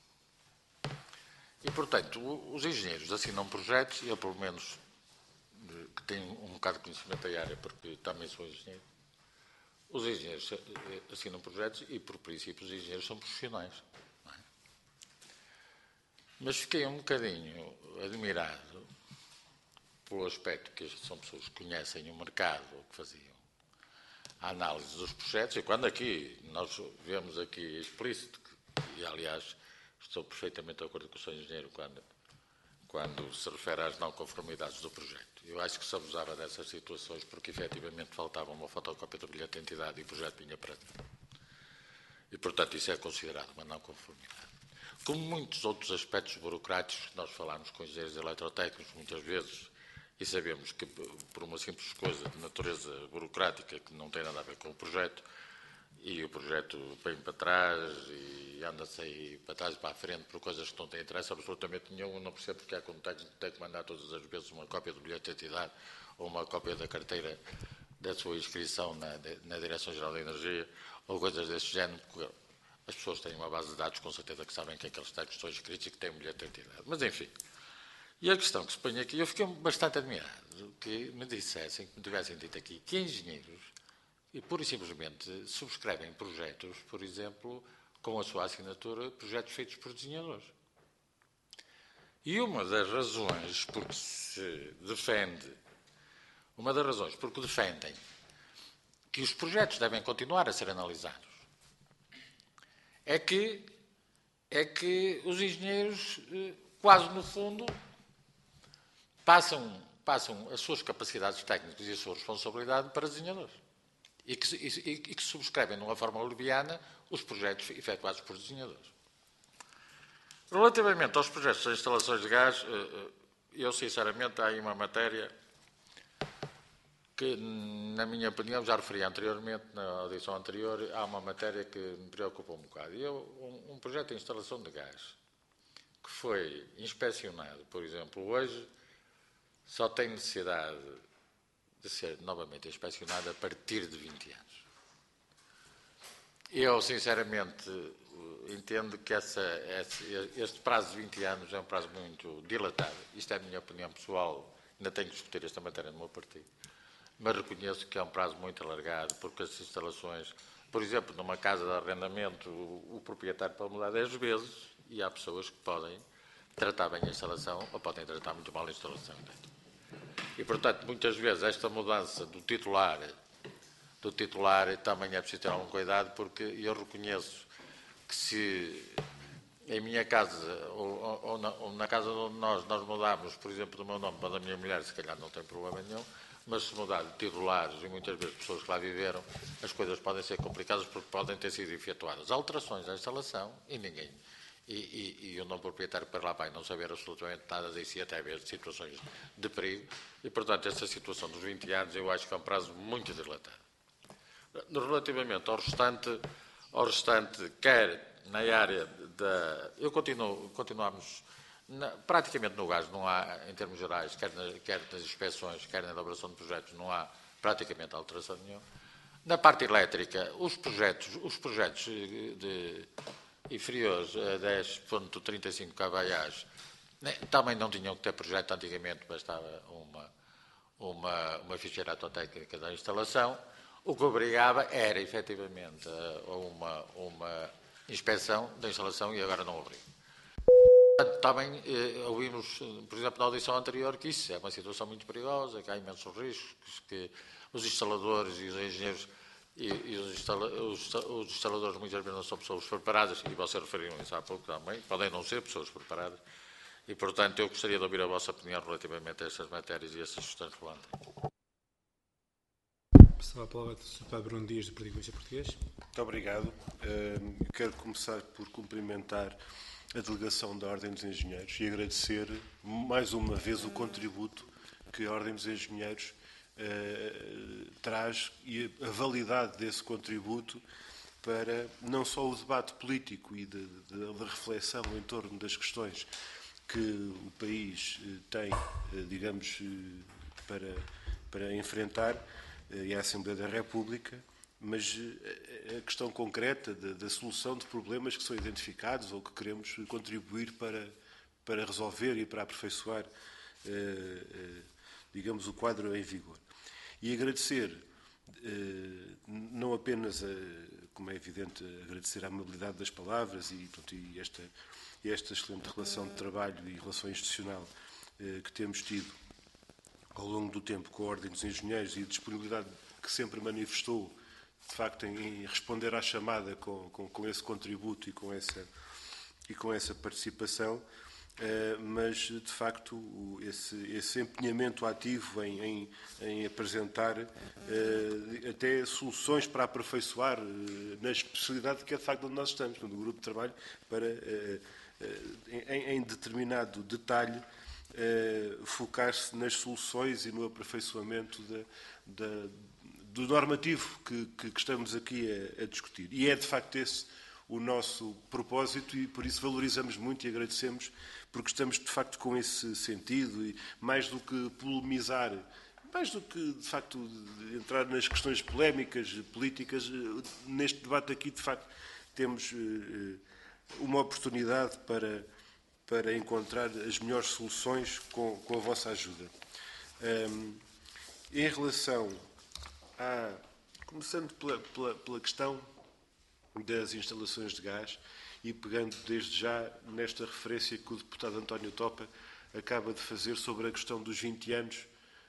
E, portanto, os engenheiros assinam projetos, e eu, pelo menos, que tenho um bocado de conhecimento da área, porque também sou engenheiro, os engenheiros assinam projetos e, por princípio, os engenheiros são profissionais. Não é? Mas fiquei um bocadinho admirado pelo aspecto que são pessoas que conhecem o mercado, ou que faziam a análise dos projetos, e quando aqui, nós vemos aqui explícito, e aliás, estou perfeitamente de acordo com o senhor engenheiro quando, quando se refere às não conformidades do projeto. Eu acho que se abusava dessas situações porque, efetivamente, faltava uma fotocópia do bilhete de identidade e o projeto vinha para dentro. E, portanto, isso é considerado uma não conformidade. Como muitos outros aspectos burocráticos que nós falamos com engenheiros eletrotécnicos muitas vezes, e sabemos que, por uma simples coisa de natureza burocrática que não tem nada a ver com o projeto, e o projeto vem para trás e anda-se aí para trás e para a frente por coisas que não têm interesse absolutamente nenhum. Não percebo porque é que um técnico tem que mandar todas as vezes uma cópia do bilhete de identidade ou uma cópia da carteira da sua inscrição na, na Direção-Geral da Energia ou coisas desse género, porque as pessoas têm uma base de dados com certeza que sabem que aqueles técnicos estão inscritos e que têm um bilhete de identidade. Mas, enfim, e a questão que se põe aqui, eu fiquei bastante admirado que me dissessem, que me tivessem dito aqui, que engenheiros e pura e simplesmente subscrevem projetos, por exemplo, com a sua assinatura, projetos feitos por desenhadores. E uma das razões por que se defende, uma das razões por que defendem que os projetos devem continuar a ser analisados, é que, é que os engenheiros, quase no fundo, passam, passam as suas capacidades técnicas e a sua responsabilidade para desenhadores. E que, e, e que subscrevem, de uma forma leviana, os projetos efetuados por desenhadores. Relativamente aos projetos de instalações de gás, eu sinceramente há aí uma matéria que, na minha opinião, já referi anteriormente, na audição anterior, há uma matéria que me preocupa um bocado. Eu, um, um projeto de instalação de gás que foi inspecionado, por exemplo, hoje, só tem necessidade de ser novamente inspecionado a partir de vinte anos. Eu, sinceramente, entendo que essa, este prazo de vinte anos é um prazo muito dilatado. Isto é a minha opinião pessoal, ainda tenho que discutir esta matéria no meu partido. Mas reconheço que é um prazo muito alargado, porque as instalações, por exemplo, numa casa de arrendamento, o, o proprietário pode mudar dez vezes e há pessoas que podem tratar bem a instalação ou podem tratar muito mal a instalação. E, portanto, muitas vezes esta mudança do titular, do titular também é preciso ter algum cuidado, porque eu reconheço que se em minha casa, ou, ou, na, ou na casa onde nós, nós mudámos, por exemplo, do meu nome para da minha mulher, se calhar não tem problema nenhum, mas se mudar de titulares e muitas vezes pessoas que lá viveram, as coisas podem ser complicadas porque podem ter sido efetuadas alterações à instalação e ninguém, e, e, e o não proprietário para lá vai não saber absolutamente nada disso e até haver situações de perigo. E, portanto, esta situação dos vinte anos eu acho que é um prazo muito dilatado. Relativamente ao restante, ao restante quer na área da... Eu continuo, continuamos... Na, praticamente no gás não há, em termos gerais, quer, na, quer nas inspeções, quer na elaboração de projetos, não há praticamente alteração nenhuma. Na parte elétrica, os projetos, os projetos de, inferiores a dez vírgula trinta e cinco kVA né, também não tinham que ter projeto antigamente, bastava uma, uma, uma ficheira autotécnica da instalação. O que obrigava era, efetivamente, a uma, uma inspeção da instalação e agora não obriga. Também eh, ouvimos, por exemplo, na audição anterior, que isso é uma situação muito perigosa, que há imensos riscos, que os instaladores e os engenheiros e, e os, instala, os, os instaladores muitas vezes não são pessoas preparadas, e vocês referiram isso há pouco também, podem não ser pessoas preparadas, e, portanto, eu gostaria de ouvir a vossa opinião relativamente a estas matérias e a estas questões relevantes. Passava a palavra ao senhor Padre Bruno Dias, do Partido Comunista Português. Muito obrigado. Uh, quero começar por cumprimentar a delegação da Ordem dos Engenheiros e agradecer mais uma vez o contributo que a Ordem dos Engenheiros uh, traz e a validade desse contributo para não só o debate político e de, de, de reflexão em torno das questões que o país uh, tem, uh, digamos, uh, para, para enfrentar uh, e a Assembleia da República, mas a questão concreta da, da solução de problemas que são identificados ou que queremos contribuir para, para resolver e para aperfeiçoar, eh, eh, digamos, o quadro em vigor. E agradecer, eh, não apenas, a, como é evidente, agradecer a amabilidade das palavras e, pronto, e, esta, e esta excelente relação de trabalho e relação institucional eh, que temos tido ao longo do tempo com a Ordem dos Engenheiros e a disponibilidade que sempre manifestou de facto, em responder à chamada com, com, com esse contributo e com essa, e com essa participação, eh, mas, de facto, o, esse, esse empenhamento ativo em, em, em apresentar eh, até soluções para aperfeiçoar eh, na especialidade que é, de facto, onde nós estamos, no grupo de trabalho, para, eh, eh, em, em determinado detalhe, eh, focar-se nas soluções e no aperfeiçoamento da, da do normativo que, que, que estamos aqui a, a discutir. E é, de facto, esse o nosso propósito e, por isso, valorizamos muito e agradecemos, porque estamos, de facto, com esse sentido e, mais do que polemizar, mais do que, de facto, entrar nas questões polémicas, políticas, neste debate aqui, de facto, temos uma oportunidade para, para encontrar as melhores soluções com, com a vossa ajuda. Um, em relação Ah, começando pela, pela, pela questão das instalações de gás e pegando desde já nesta referência que o deputado António Topa acaba de fazer sobre a questão dos vinte anos,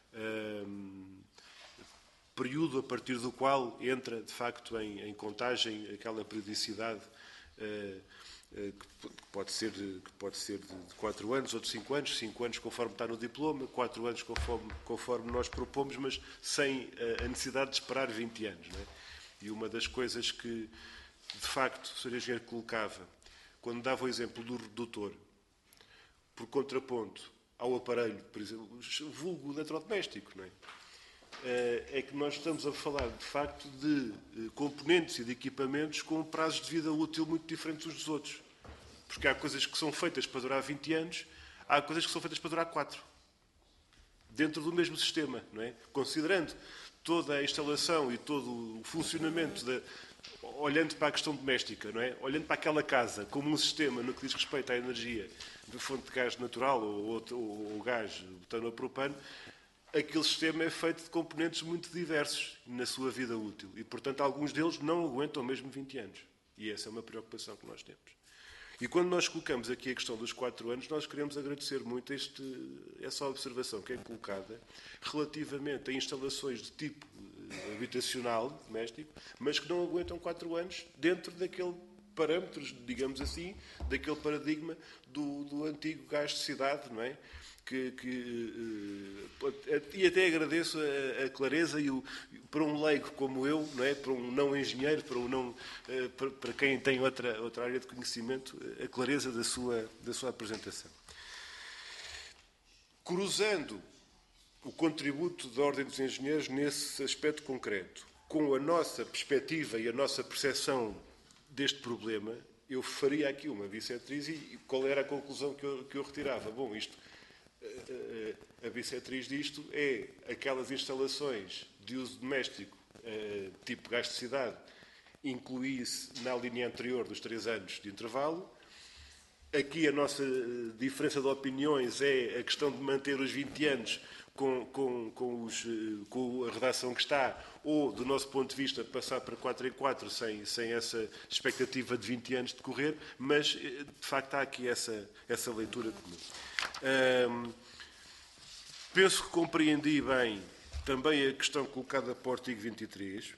um, período a partir do qual entra, de facto, em, em contagem aquela periodicidade uh, que pode ser, de, que pode ser de quatro anos ou de cinco anos, cinco anos conforme está no diploma, quatro anos conforme, conforme nós propomos, mas sem a necessidade de esperar vinte anos. Não é? E uma das coisas que, de facto, o senhor Engenheiro colocava quando dava o exemplo do redutor, por contraponto ao aparelho, por exemplo, vulgo eletrodoméstico, não é? É que nós estamos a falar, de facto, de componentes e de equipamentos com prazos de vida útil muito diferentes uns dos outros. Porque há coisas que são feitas para durar vinte anos, há coisas que são feitas para durar quatro. Dentro do mesmo sistema, não é? Considerando toda a instalação e todo o funcionamento, de, olhando para a questão doméstica, não é? Olhando para aquela casa como um sistema no que diz respeito à energia de fonte de gás natural ou, ou, ou gás butano ou propano, aquele sistema é feito de componentes muito diversos na sua vida útil. E, portanto, alguns deles não aguentam mesmo vinte anos. E essa é uma preocupação que nós temos. E quando nós colocamos aqui a questão dos quatro anos, nós queremos agradecer muito este, essa observação que é colocada relativamente a instalações de tipo habitacional, doméstico, mas que não aguentam quatro anos dentro daquele parâmetros, digamos assim, daquele paradigma do, do antigo gás de cidade, não é? Que, que, e até agradeço a, a clareza e o, para um leigo como eu, não é? Para um não engenheiro, para, um não, para, para quem tem outra, outra área de conhecimento, a clareza da sua, da sua apresentação. Cruzando o contributo da Ordem dos Engenheiros nesse aspecto concreto, com a nossa perspectiva e a nossa percepção deste problema, eu faria aqui uma bissetriz e qual era a conclusão que eu, que eu retirava? Bom, isto, a, a, a bissetriz disto é aquelas instalações de uso doméstico, tipo gás de cidade, incluí-se na linha anterior dos três anos de intervalo. Aqui a nossa diferença de opiniões é a questão de manter os vinte anos com, com, com, os, com a redação que está, ou, do nosso ponto de vista, passar para quatro em quatro sem, sem essa expectativa de vinte anos de correr, mas, de facto, há aqui essa, essa leitura comum. Hum, penso que compreendi bem também a questão colocada para o artigo vinte e três.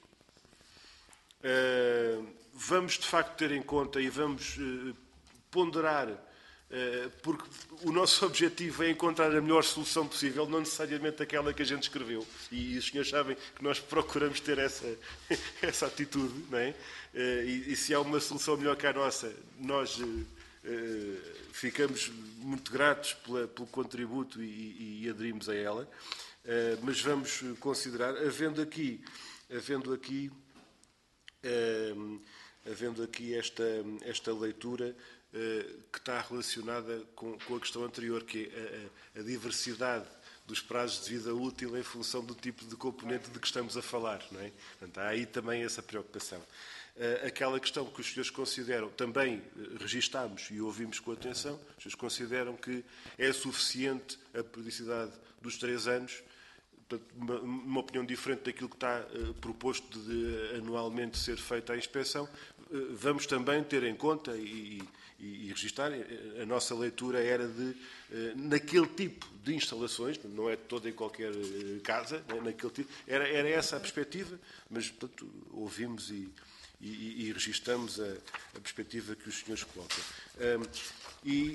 Hum, vamos, de facto, ter em conta e vamos uh, ponderar, porque o nosso objetivo é encontrar a melhor solução possível, não necessariamente aquela que a gente escreveu. E os senhores sabem que nós procuramos ter essa, essa atitude, não é? E, e se há uma solução melhor que a nossa, nós uh, ficamos muito gratos pela, pelo contributo e, e aderimos a ela. Uh, mas vamos considerar, havendo aqui, havendo aqui, uh, havendo aqui esta, esta leitura que está relacionada com, com a questão anterior, que é a, a diversidade dos prazos de vida útil em função do tipo de componente de que estamos a falar, não é? Portanto, há aí também essa preocupação. Aquela questão que os senhores consideram, também registámos e ouvimos com atenção, os senhores consideram que é suficiente a periodicidade dos três anos, portanto, uma, uma opinião diferente daquilo que está uh, proposto de anualmente ser feita a inspeção. Uh, vamos também ter em conta e, e, e registar, a nossa leitura era de, uh, naquele tipo de instalações, não é toda em qualquer uh, casa, né, naquele tipo, era, era essa a perspectiva, mas, portanto, ouvimos e, e, e registamos a, a perspectiva que os senhores colocam. Um, e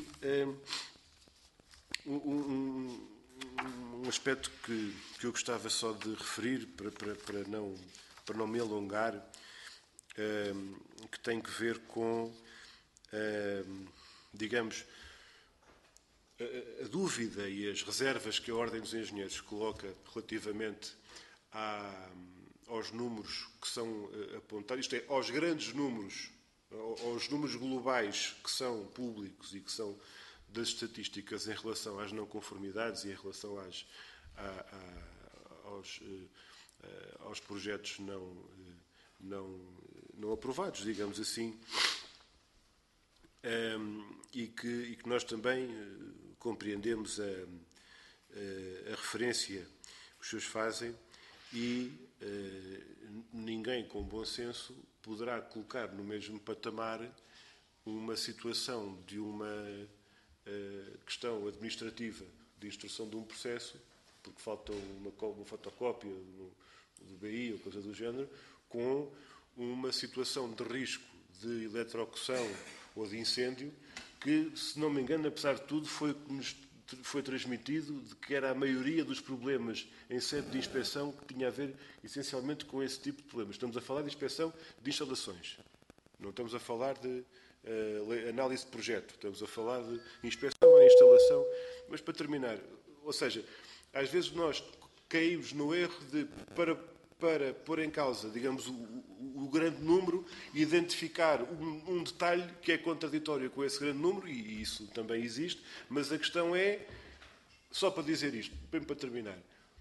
um, um, um aspecto que, que eu gostava só de referir, para, para, para, não, para não me alongar, um, que tem que ver com, um, digamos, a, a dúvida e as reservas que a Ordem dos Engenheiros coloca relativamente à, aos números que são apontados, isto é, aos grandes números, aos números globais que são públicos e que são das estatísticas em relação às não conformidades e em relação às, a, a, aos, aos projetos não, não, não aprovados, digamos assim, um, e, que, e que nós também compreendemos a, a, a referência que os senhores fazem e uh, ninguém com bom senso poderá colocar no mesmo patamar uma situação de uma questão administrativa de instrução de um processo, porque falta uma, uma fotocópia no, do B I ou coisa do género, com uma situação de risco de eletrocução ou de incêndio, que, se não me engano, apesar de tudo, foi, nos foi transmitido de que era a maioria dos problemas em sede de inspeção que tinha a ver essencialmente com esse tipo de problemas. Estamos a falar de inspeção de instalações. Não estamos a falar de uh, análise de projeto. Estamos a falar de inspeção à instalação. Mas, para terminar, ou seja, às vezes nós caímos no erro de, para, para pôr em causa, digamos, o, o, o grande número e identificar um, um detalhe que é contraditório com esse grande número, e isso também existe, mas a questão é, só para dizer isto, bem para terminar,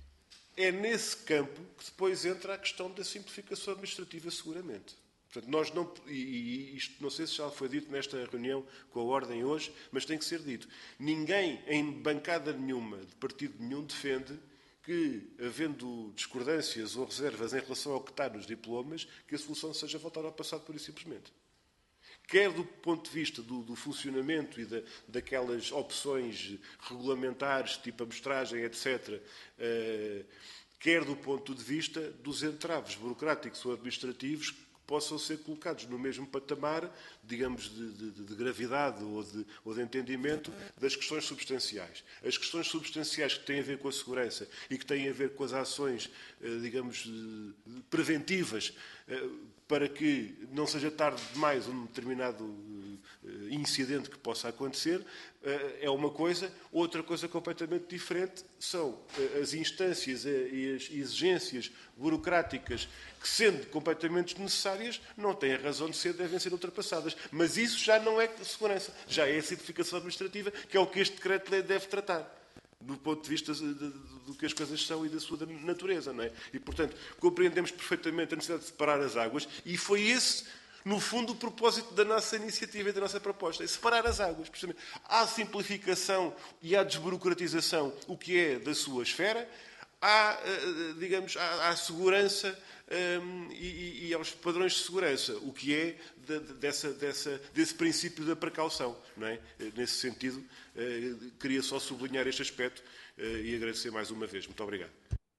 é nesse campo que depois entra a questão da simplificação administrativa, seguramente. Portanto, nós não, e isto não sei se já foi dito nesta reunião com a Ordem hoje, mas tem que ser dito. Ninguém em bancada nenhuma, de partido nenhum, defende que, havendo discordâncias ou reservas em relação ao que está nos diplomas, que a solução seja voltar ao passado pura e simplesmente. Quer do ponto de vista do, do funcionamento e da, daquelas opções regulamentares, tipo amostragem, etcétera, uh, quer do ponto de vista dos entraves burocráticos ou administrativos que possam ser colocados no mesmo patamar, digamos, de, de, de gravidade ou de, ou de entendimento das questões substanciais. As questões substanciais que têm a ver com a segurança e que têm a ver com as ações, digamos, preventivas, para que não seja tarde demais um determinado incidente que possa acontecer, é uma coisa. Outra coisa completamente diferente são as instâncias e as exigências burocráticas que, sendo completamente desnecessárias, não têm razão de ser, devem ser ultrapassadas. Mas isso já não é segurança, já é a simplificação administrativa, que é o que este decreto-lei deve tratar, do ponto de vista do que as coisas são e da sua natureza, não é? E, portanto, compreendemos perfeitamente a necessidade de separar as águas, e foi esse, no fundo, o propósito da nossa iniciativa e da nossa proposta, é separar as águas. Há simplificação e há desburocratização, o que é da sua esfera, há, digamos, há, há segurança um, e, e aos padrões de segurança, o que é de, de, dessa, dessa, desse princípio da precaução, não é? Nesse sentido, uh, queria só sublinhar este aspecto uh, e agradecer mais uma vez. Muito obrigado.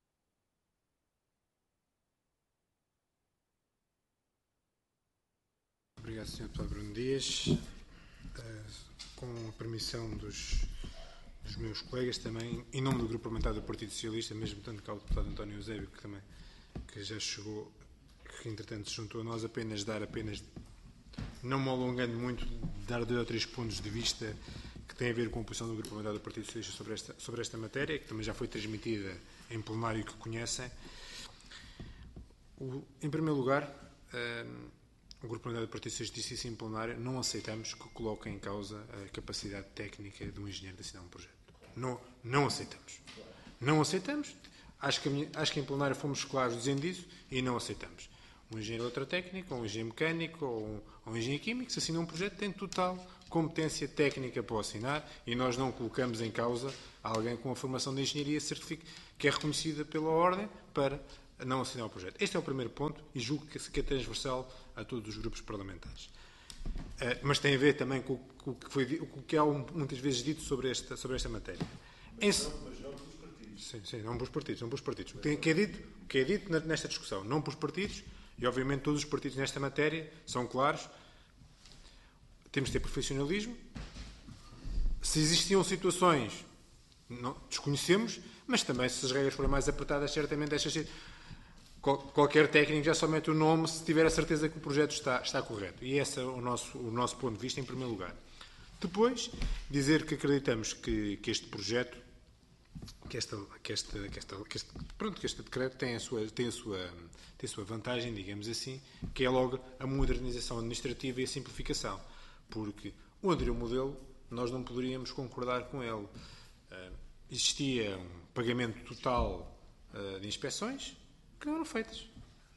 Obrigado, senhor Deputado Bruno Dias. Uh, com a permissão dos, dos meus colegas também, em nome do Grupo Parlamentar do Partido Socialista, mesmo tanto cá o Deputado António Eusébio, que também que já chegou, que entretanto se juntou a nós, apenas dar, apenas, não me alongando muito, dar dois ou três pontos de vista que têm a ver com a posição do Grupo Parlamentar do Partido Socialista sobre esta, sobre esta matéria, que também já foi transmitida em plenário e que conhecem. O, em primeiro lugar, um, o Grupo Parlamentar do Partido Socialista disse isso em plenário: não aceitamos que coloquem em causa a capacidade técnica de um engenheiro de assinar um projeto. Não, não aceitamos. Não aceitamos. Acho que, minha, acho que em plenário fomos claros dizendo isso e não aceitamos. Um engenheiro eletrotécnico, ou um engenheiro mecânico, ou um, ou um engenheiro químico, se assina um projeto, tem total competência técnica para o assinar, e nós não colocamos em causa alguém com a formação de engenharia certific... que é reconhecida pela Ordem para não assinar o projeto. Este é o primeiro ponto e julgo que é transversal a todos os grupos parlamentares. Uh, mas tem a ver também com, com, o, que foi, com o que há muitas vezes dito sobre esta, sobre esta matéria. Em... Sim, sim, não pelos partidos, não pelos partidos. O que é dito, o que é dito nesta discussão, não pelos partidos, e obviamente todos os partidos nesta matéria são claros. Temos de ter profissionalismo. Se existiam situações, não, desconhecemos, mas também se as regras forem mais apertadas, certamente estas, qualquer técnico já só mete o nome se tiver a certeza que o projeto está, está correto. E esse é o nosso, o nosso ponto de vista em primeiro lugar. Depois, dizer que acreditamos que, que este projeto, que, esta, que, esta, que, esta, que, este, pronto, que este decreto tem a, sua, tem, a sua, tem a sua vantagem, digamos assim, que é logo a modernização administrativa e a simplificação. Porque o anterior modelo, nós não poderíamos concordar com ele. Uh, existia um pagamento total uh, de inspeções que não eram feitas.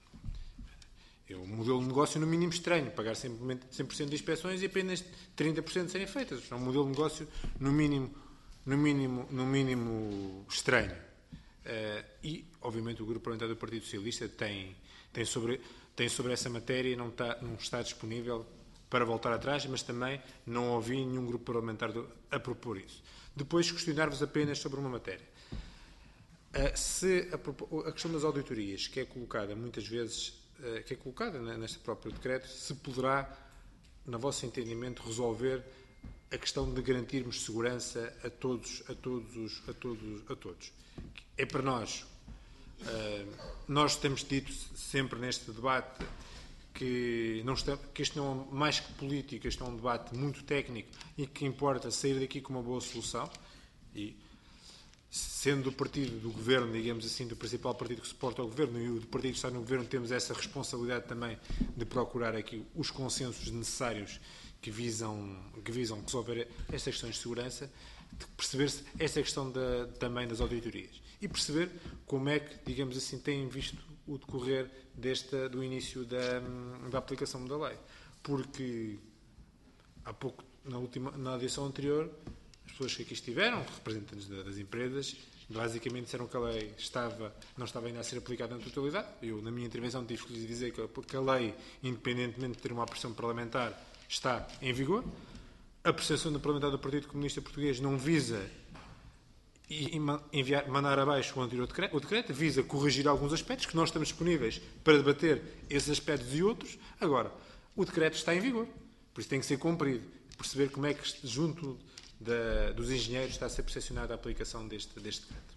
É um modelo de negócio no mínimo estranho, pagar cem por cento de inspeções e apenas trinta por cento serem feitas. É um modelo de negócio no mínimo, no mínimo, no mínimo estranho. Uh, e, obviamente, o Grupo Parlamentar do Partido Socialista tem, tem, sobre, tem sobre essa matéria e não está, não está disponível para voltar atrás, mas também não ouvi nenhum grupo parlamentar a propor isso. Depois, questionar-vos apenas sobre uma matéria. Uh, se a, a questão das auditorias, que é colocada muitas vezes, uh, que é colocada neste próprio decreto, se poderá, no vosso entendimento, resolver a questão de garantirmos segurança a todos, a todos, a todos, a todos. É para nós. Uh, nós temos dito sempre neste debate que, não está, que este não é mais que política, este é um debate muito técnico e que importa sair daqui com uma boa solução. E, sendo do partido do governo, digamos assim, do principal partido que suporta o governo e o do partido que está no governo, temos essa responsabilidade também de procurar aqui os consensos necessários que visam, que visam resolver estas questões de segurança, de perceber-se esta questão da, também das auditorias e perceber como é que, digamos assim, têm visto o decorrer desta, do início da, da aplicação da lei. Porque há pouco, na, última, na edição anterior, as pessoas que aqui estiveram, representantes das empresas, basicamente disseram que a lei estava, não estava ainda a ser aplicada na totalidade. Eu, na minha intervenção, tive que lhes dizer que a lei, independentemente de ter uma pressão parlamentar, está em vigor. A percepção do parlamentar do Partido Comunista Português não visa enviar, mandar abaixo o anterior decreto. O decreto visa corrigir alguns aspectos que nós estamos disponíveis para debater esses aspectos e outros. Agora, o decreto está em vigor, por isso tem que ser cumprido. Perceber como é que, junto da, dos engenheiros, está a ser percepcionada a aplicação deste, deste decreto.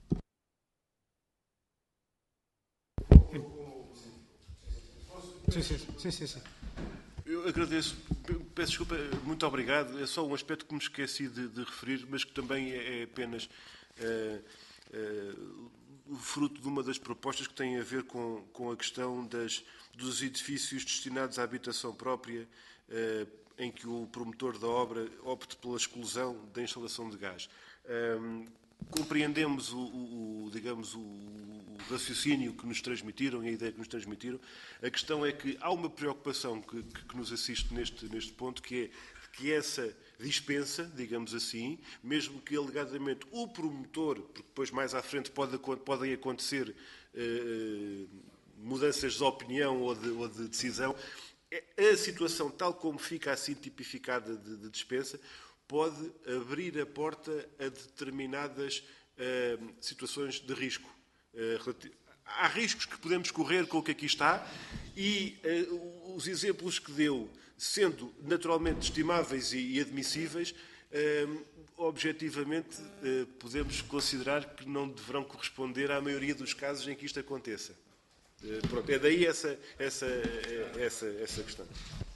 Sim, sim, sim, sim, sim. Eu agradeço, peço desculpa, muito obrigado. É só um aspecto que me esqueci de, de referir, mas que também é, é apenas uh, uh, fruto de uma das propostas que tem a ver com, com a questão das, dos edifícios destinados à habitação própria, uh, em que o promotor da obra opte pela exclusão da instalação de gás. Um, compreendemos o, o, digamos, o, o raciocínio que nos transmitiram e a ideia que nos transmitiram. A questão é que há uma preocupação que, que, que nos assiste neste, neste ponto, que é que essa dispensa, digamos assim, mesmo que alegadamente o promotor, porque depois mais à frente pode, podem acontecer eh, mudanças de opinião ou de, ou de decisão, a situação tal como fica assim tipificada de, de dispensa pode abrir a porta a determinadas uh, situações de risco. Uh, há riscos que podemos correr com o que aqui está e uh, os exemplos que deu, sendo naturalmente estimáveis e, e admissíveis, uh, objetivamente uh, podemos considerar que não deverão corresponder à maioria dos casos em que isto aconteça. Uh, pronto, é daí essa, essa, essa, essa questão.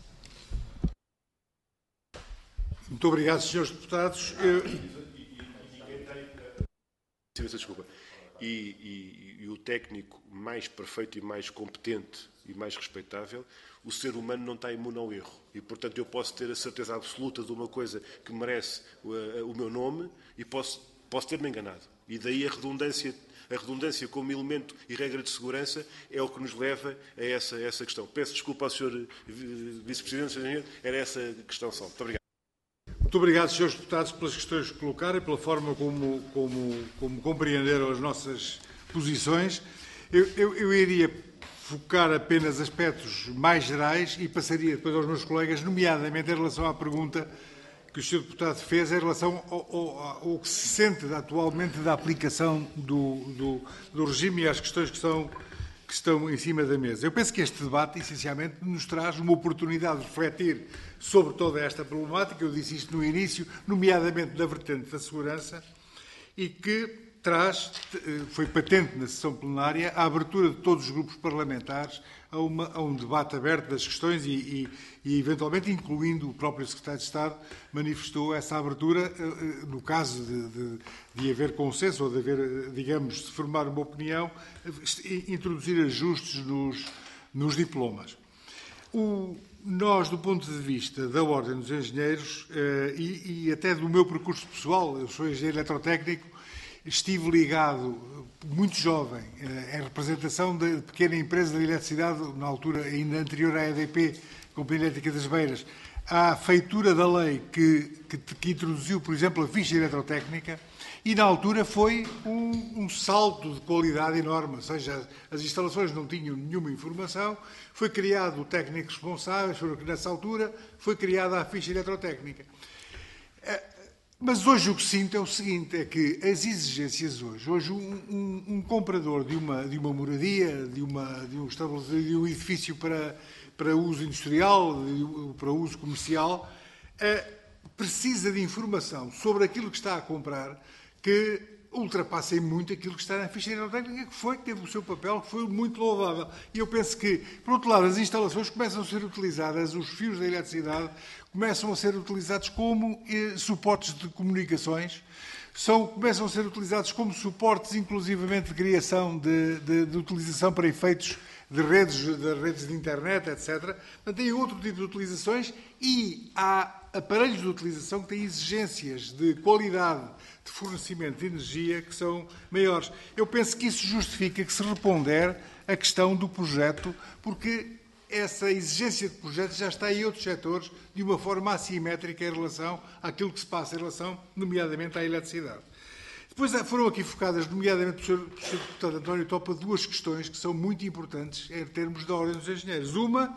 Muito obrigado, senhores deputados. Eu... Desculpa. E, e, e o técnico mais perfeito e mais competente e mais respeitável, o ser humano não está imune ao erro. E, portanto, eu posso ter a certeza absoluta de uma coisa que merece o, o meu nome e posso, posso ter-me enganado. E daí a redundância, a redundância como elemento e regra de segurança é o que nos leva a essa, a essa questão. Peço desculpa ao senhor Vice-Presidente, senhor Engenheiro, era essa questão só. Muito obrigado. Muito obrigado, senhores deputados, pelas questões que colocaram e pela forma como, como, como compreenderam as nossas posições. Eu, eu, eu iria focar apenas aspectos mais gerais e passaria depois aos meus colegas, nomeadamente em relação à pergunta que o senhor deputado fez em relação ao, ao, ao que se sente atualmente da aplicação do, do, do regime e às questões que estão, que estão em cima da mesa. Eu penso que este debate, essencialmente, nos traz uma oportunidade de refletir sobre toda esta problemática, eu disse isto no início, nomeadamente da vertente da segurança, e que traz, foi patente na sessão plenária, a abertura de todos os grupos parlamentares a, uma, a um debate aberto das questões e, e, e, eventualmente, incluindo o próprio Secretário de Estado, manifestou essa abertura no caso de, de, de haver consenso ou de haver, digamos, de formar uma opinião, introduzir ajustes nos, nos diplomas. O, nós, do ponto de vista da Ordem dos Engenheiros eh, e, e até do meu percurso pessoal, eu sou engenheiro eletrotécnico, estive ligado, muito jovem, eh, em representação da pequena empresa de eletricidade, na altura ainda anterior à E D P, Companhia Elétrica das Beiras, à feitura da lei que, que, que introduziu, por exemplo, a ficha eletrotécnica, e na altura foi um, um salto de qualidade enorme, ou seja, as instalações não tinham nenhuma informação, foi criado o técnico responsável, nessa altura foi criada a ficha eletrotécnica. Mas hoje o que sinto é o seguinte, é que as exigências hoje, hoje um, um, um comprador de uma, de uma moradia, de, uma, de, um de um edifício para, para uso industrial, de, para uso comercial, é, precisa de informação sobre aquilo que está a comprar, que ultrapassem muito aquilo que está na ficha eletrotécnica, que foi, que teve o seu papel, que foi muito louvável. E eu penso que, por outro lado, as instalações começam a ser utilizadas, os fios da eletricidade começam a ser utilizados como eh, suportes de comunicações, são, começam a ser utilizados como suportes, inclusivamente, de criação, de, de, de utilização para efeitos de redes, de redes de internet, etcétera. Portanto, tem outro tipo de utilizações e há aparelhos de utilização que têm exigências de qualidade de fornecimento de energia que são maiores. Eu penso que isso justifica que se repondere a questão do projeto, porque essa exigência de projeto já está em outros setores de uma forma assimétrica em relação àquilo que se passa em relação, nomeadamente, à eletricidade. Depois foram aqui focadas, nomeadamente pelo senhor Deputado António Topa, duas questões que são muito importantes em termos da ordem dos engenheiros. Uma,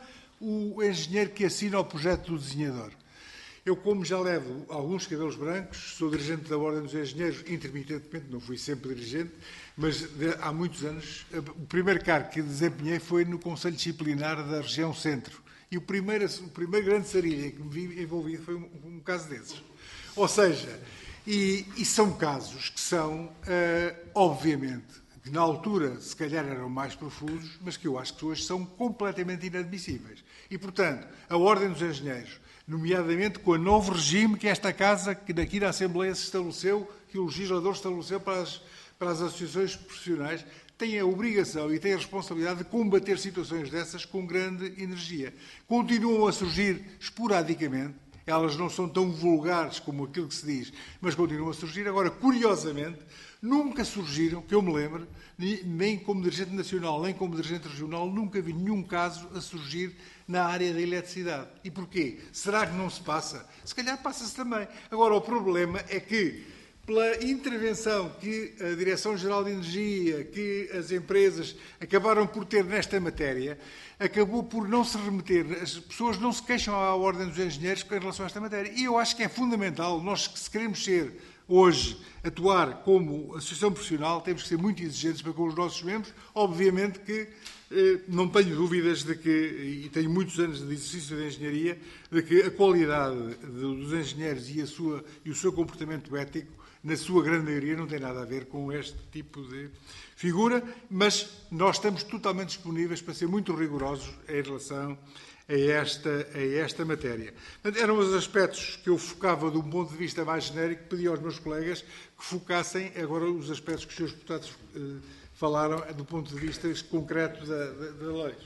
o engenheiro que assina o projeto do desenhador. Eu, como já levo alguns cabelos brancos, sou dirigente da Ordem dos Engenheiros, intermitentemente, não fui sempre dirigente, mas de, há muitos anos, o primeiro cargo que desempenhei foi no Conselho Disciplinar da Região Centro. E o primeiro, o primeiro grande sarilho em que me vi envolvido foi um, um caso desses. Ou seja, e, e são casos que são, uh, obviamente, que na altura se calhar eram mais profundos, mas que eu acho que hoje são completamente inadmissíveis. E, portanto, a Ordem dos Engenheiros, nomeadamente com o novo regime que esta Casa, que daqui na Assembleia se estabeleceu, que o legislador estabeleceu para as, para as associações profissionais, tem a obrigação e tem a responsabilidade de combater situações dessas com grande energia. Continuam a surgir esporadicamente, elas não são tão vulgares como aquilo que se diz, mas continuam a surgir. Agora, curiosamente, nunca surgiram, que eu me lembro, nem como dirigente nacional, nem como dirigente regional, nunca vi nenhum caso a surgir na área da eletricidade. E porquê? Será que não se passa? Se calhar passa-se também. Agora, o problema é que, pela intervenção que a Direção-Geral de Energia, que as empresas acabaram por ter nesta matéria, acabou por não se remeter, as pessoas não se queixam à Ordem dos Engenheiros em relação a esta matéria. E eu acho que é fundamental, nós que se queremos ser, hoje, atuar como associação profissional, temos que ser muito exigentes para com os nossos membros. Obviamente que eh, não tenho dúvidas de que, e tenho muitos anos de exercício de engenharia, de que a qualidade dos engenheiros e, a sua, e o seu comportamento ético, na sua grande maioria, não tem nada a ver com este tipo de figura, mas nós estamos totalmente disponíveis para ser muito rigorosos em relação a esta, a esta matéria. Portanto, eram os aspectos que eu focava de um ponto de vista mais genérico, pedi aos meus colegas que focassem agora os aspectos que os senhores deputados eh, falaram do ponto de vista concreto da, da, da lei.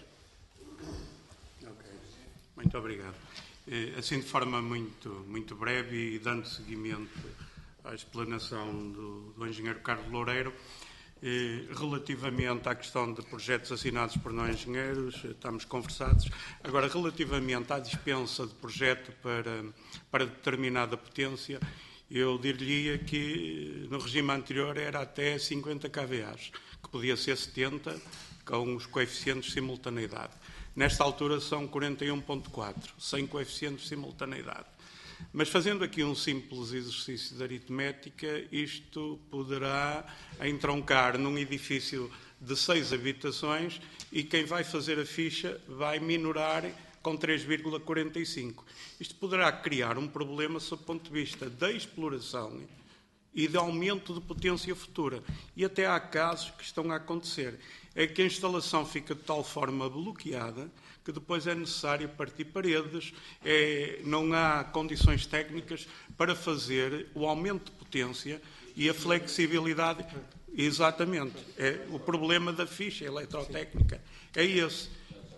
Okay. Muito obrigado. Assim, de forma muito, muito breve e dando seguimento à explanação do, do engenheiro Carlos Loureiro, Eh, relativamente à questão de projetos assinados por não engenheiros, estamos conversados. Agora, relativamente à dispensa de projeto para, para determinada potência, eu diria que no regime anterior era até cinquenta kVAs, que podia ser setenta, com os coeficientes de simultaneidade. Nesta altura são quarenta e um vírgula quatro, sem coeficientes de simultaneidade. Mas fazendo aqui um simples exercício de aritmética, isto poderá entroncar num edifício de seis habitações e quem vai fazer a ficha vai minorar com três vírgula quarenta e cinco. Isto poderá criar um problema sob o ponto de vista da exploração e de aumento de potência futura. E até há casos que estão a acontecer. É que a instalação fica de tal forma bloqueada que depois é necessário partir paredes, é, não há condições técnicas para fazer o aumento de potência e a flexibilidade. Exatamente. É, o problema da ficha eletrotécnica é esse.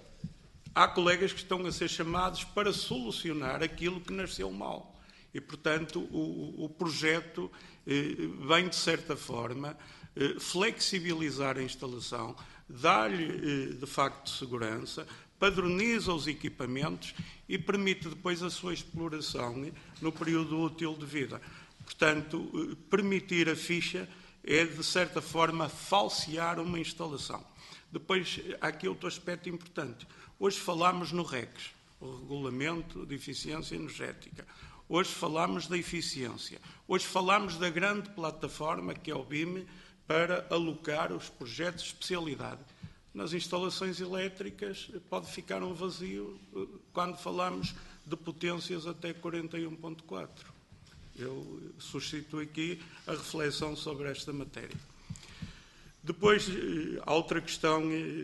Há colegas que estão a ser chamados para solucionar aquilo que nasceu mal. E, portanto, o, o projeto eh, vem, de certa forma, eh, flexibilizar a instalação, dar-lhe, eh, de facto, segurança, padroniza os equipamentos e permite depois a sua exploração no período útil de vida. Portanto, eh, permitir a ficha é, de certa forma, falsear uma instalação. Depois, há aqui outro aspecto importante. Hoje falámos no RECS, o Regulamento de Eficiência Energética. Hoje falámos da eficiência. Hoje falámos da grande plataforma, que é o B I M, para alocar os projetos de especialidade. Nas instalações elétricas pode ficar um vazio quando falamos de potências até quarenta e um vírgula quatro. eu suscito aqui a reflexão sobre esta matéria. Depois, há outra questão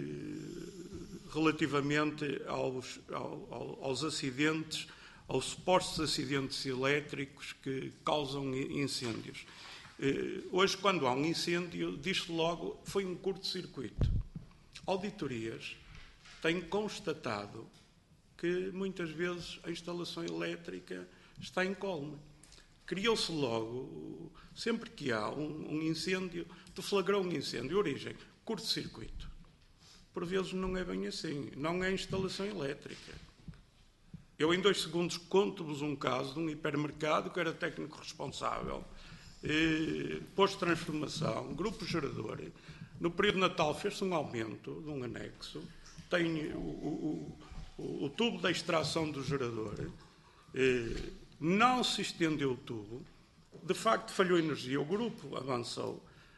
relativamente aos, aos acidentes, aos supostos acidentes elétricos que causam incêndios. Hoje, quando há um incêndio, diz-se logo que foi um curto-circuito. Auditorias têm constatado que, muitas vezes, a instalação elétrica está incólume. Criou-se logo, sempre que há um, um incêndio, deflagrou um incêndio, origem, curto-circuito. Por vezes não é bem assim, não é instalação elétrica. Eu, em dois segundos, conto-vos um caso de um hipermercado que era técnico responsável, eh, posto de transformação, grupo gerador. No período de Natal fez-se um aumento de um anexo, tem o, o, o, o tubo da extração do gerador, eh, não se estendeu o tubo, de facto falhou energia, o grupo avançou.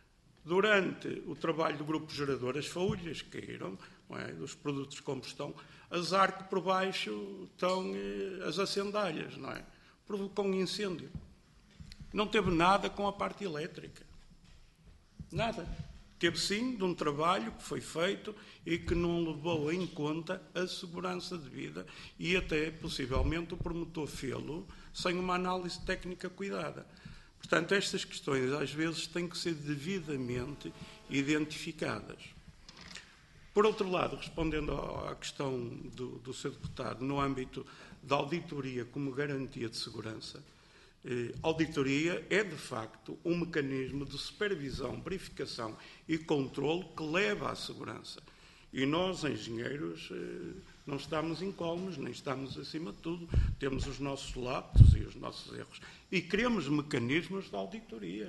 Durante o trabalho do grupo gerador, as folhas caíram, não é, dos produtos de combustão, azar que por baixo estão eh, as acendalhas, não é? Provocou um incêndio. Não teve nada com a parte elétrica. Nada. Teve sim de um trabalho que foi feito e que não levou em conta a segurança de vida e até, possivelmente, o promotor fê-lo sem uma análise técnica cuidada. Portanto, estas questões, às vezes, têm que ser devidamente identificadas. Por outro lado, respondendo à questão do, do seu deputado, no âmbito da auditoria como garantia de segurança, eh, auditoria é, de facto, um mecanismo de supervisão, verificação e controle que leva à segurança. E nós, engenheiros, eh, não estamos incólumes, nem estamos acima de tudo, temos os nossos lapsos e os nossos erros. E queremos mecanismos de auditoria.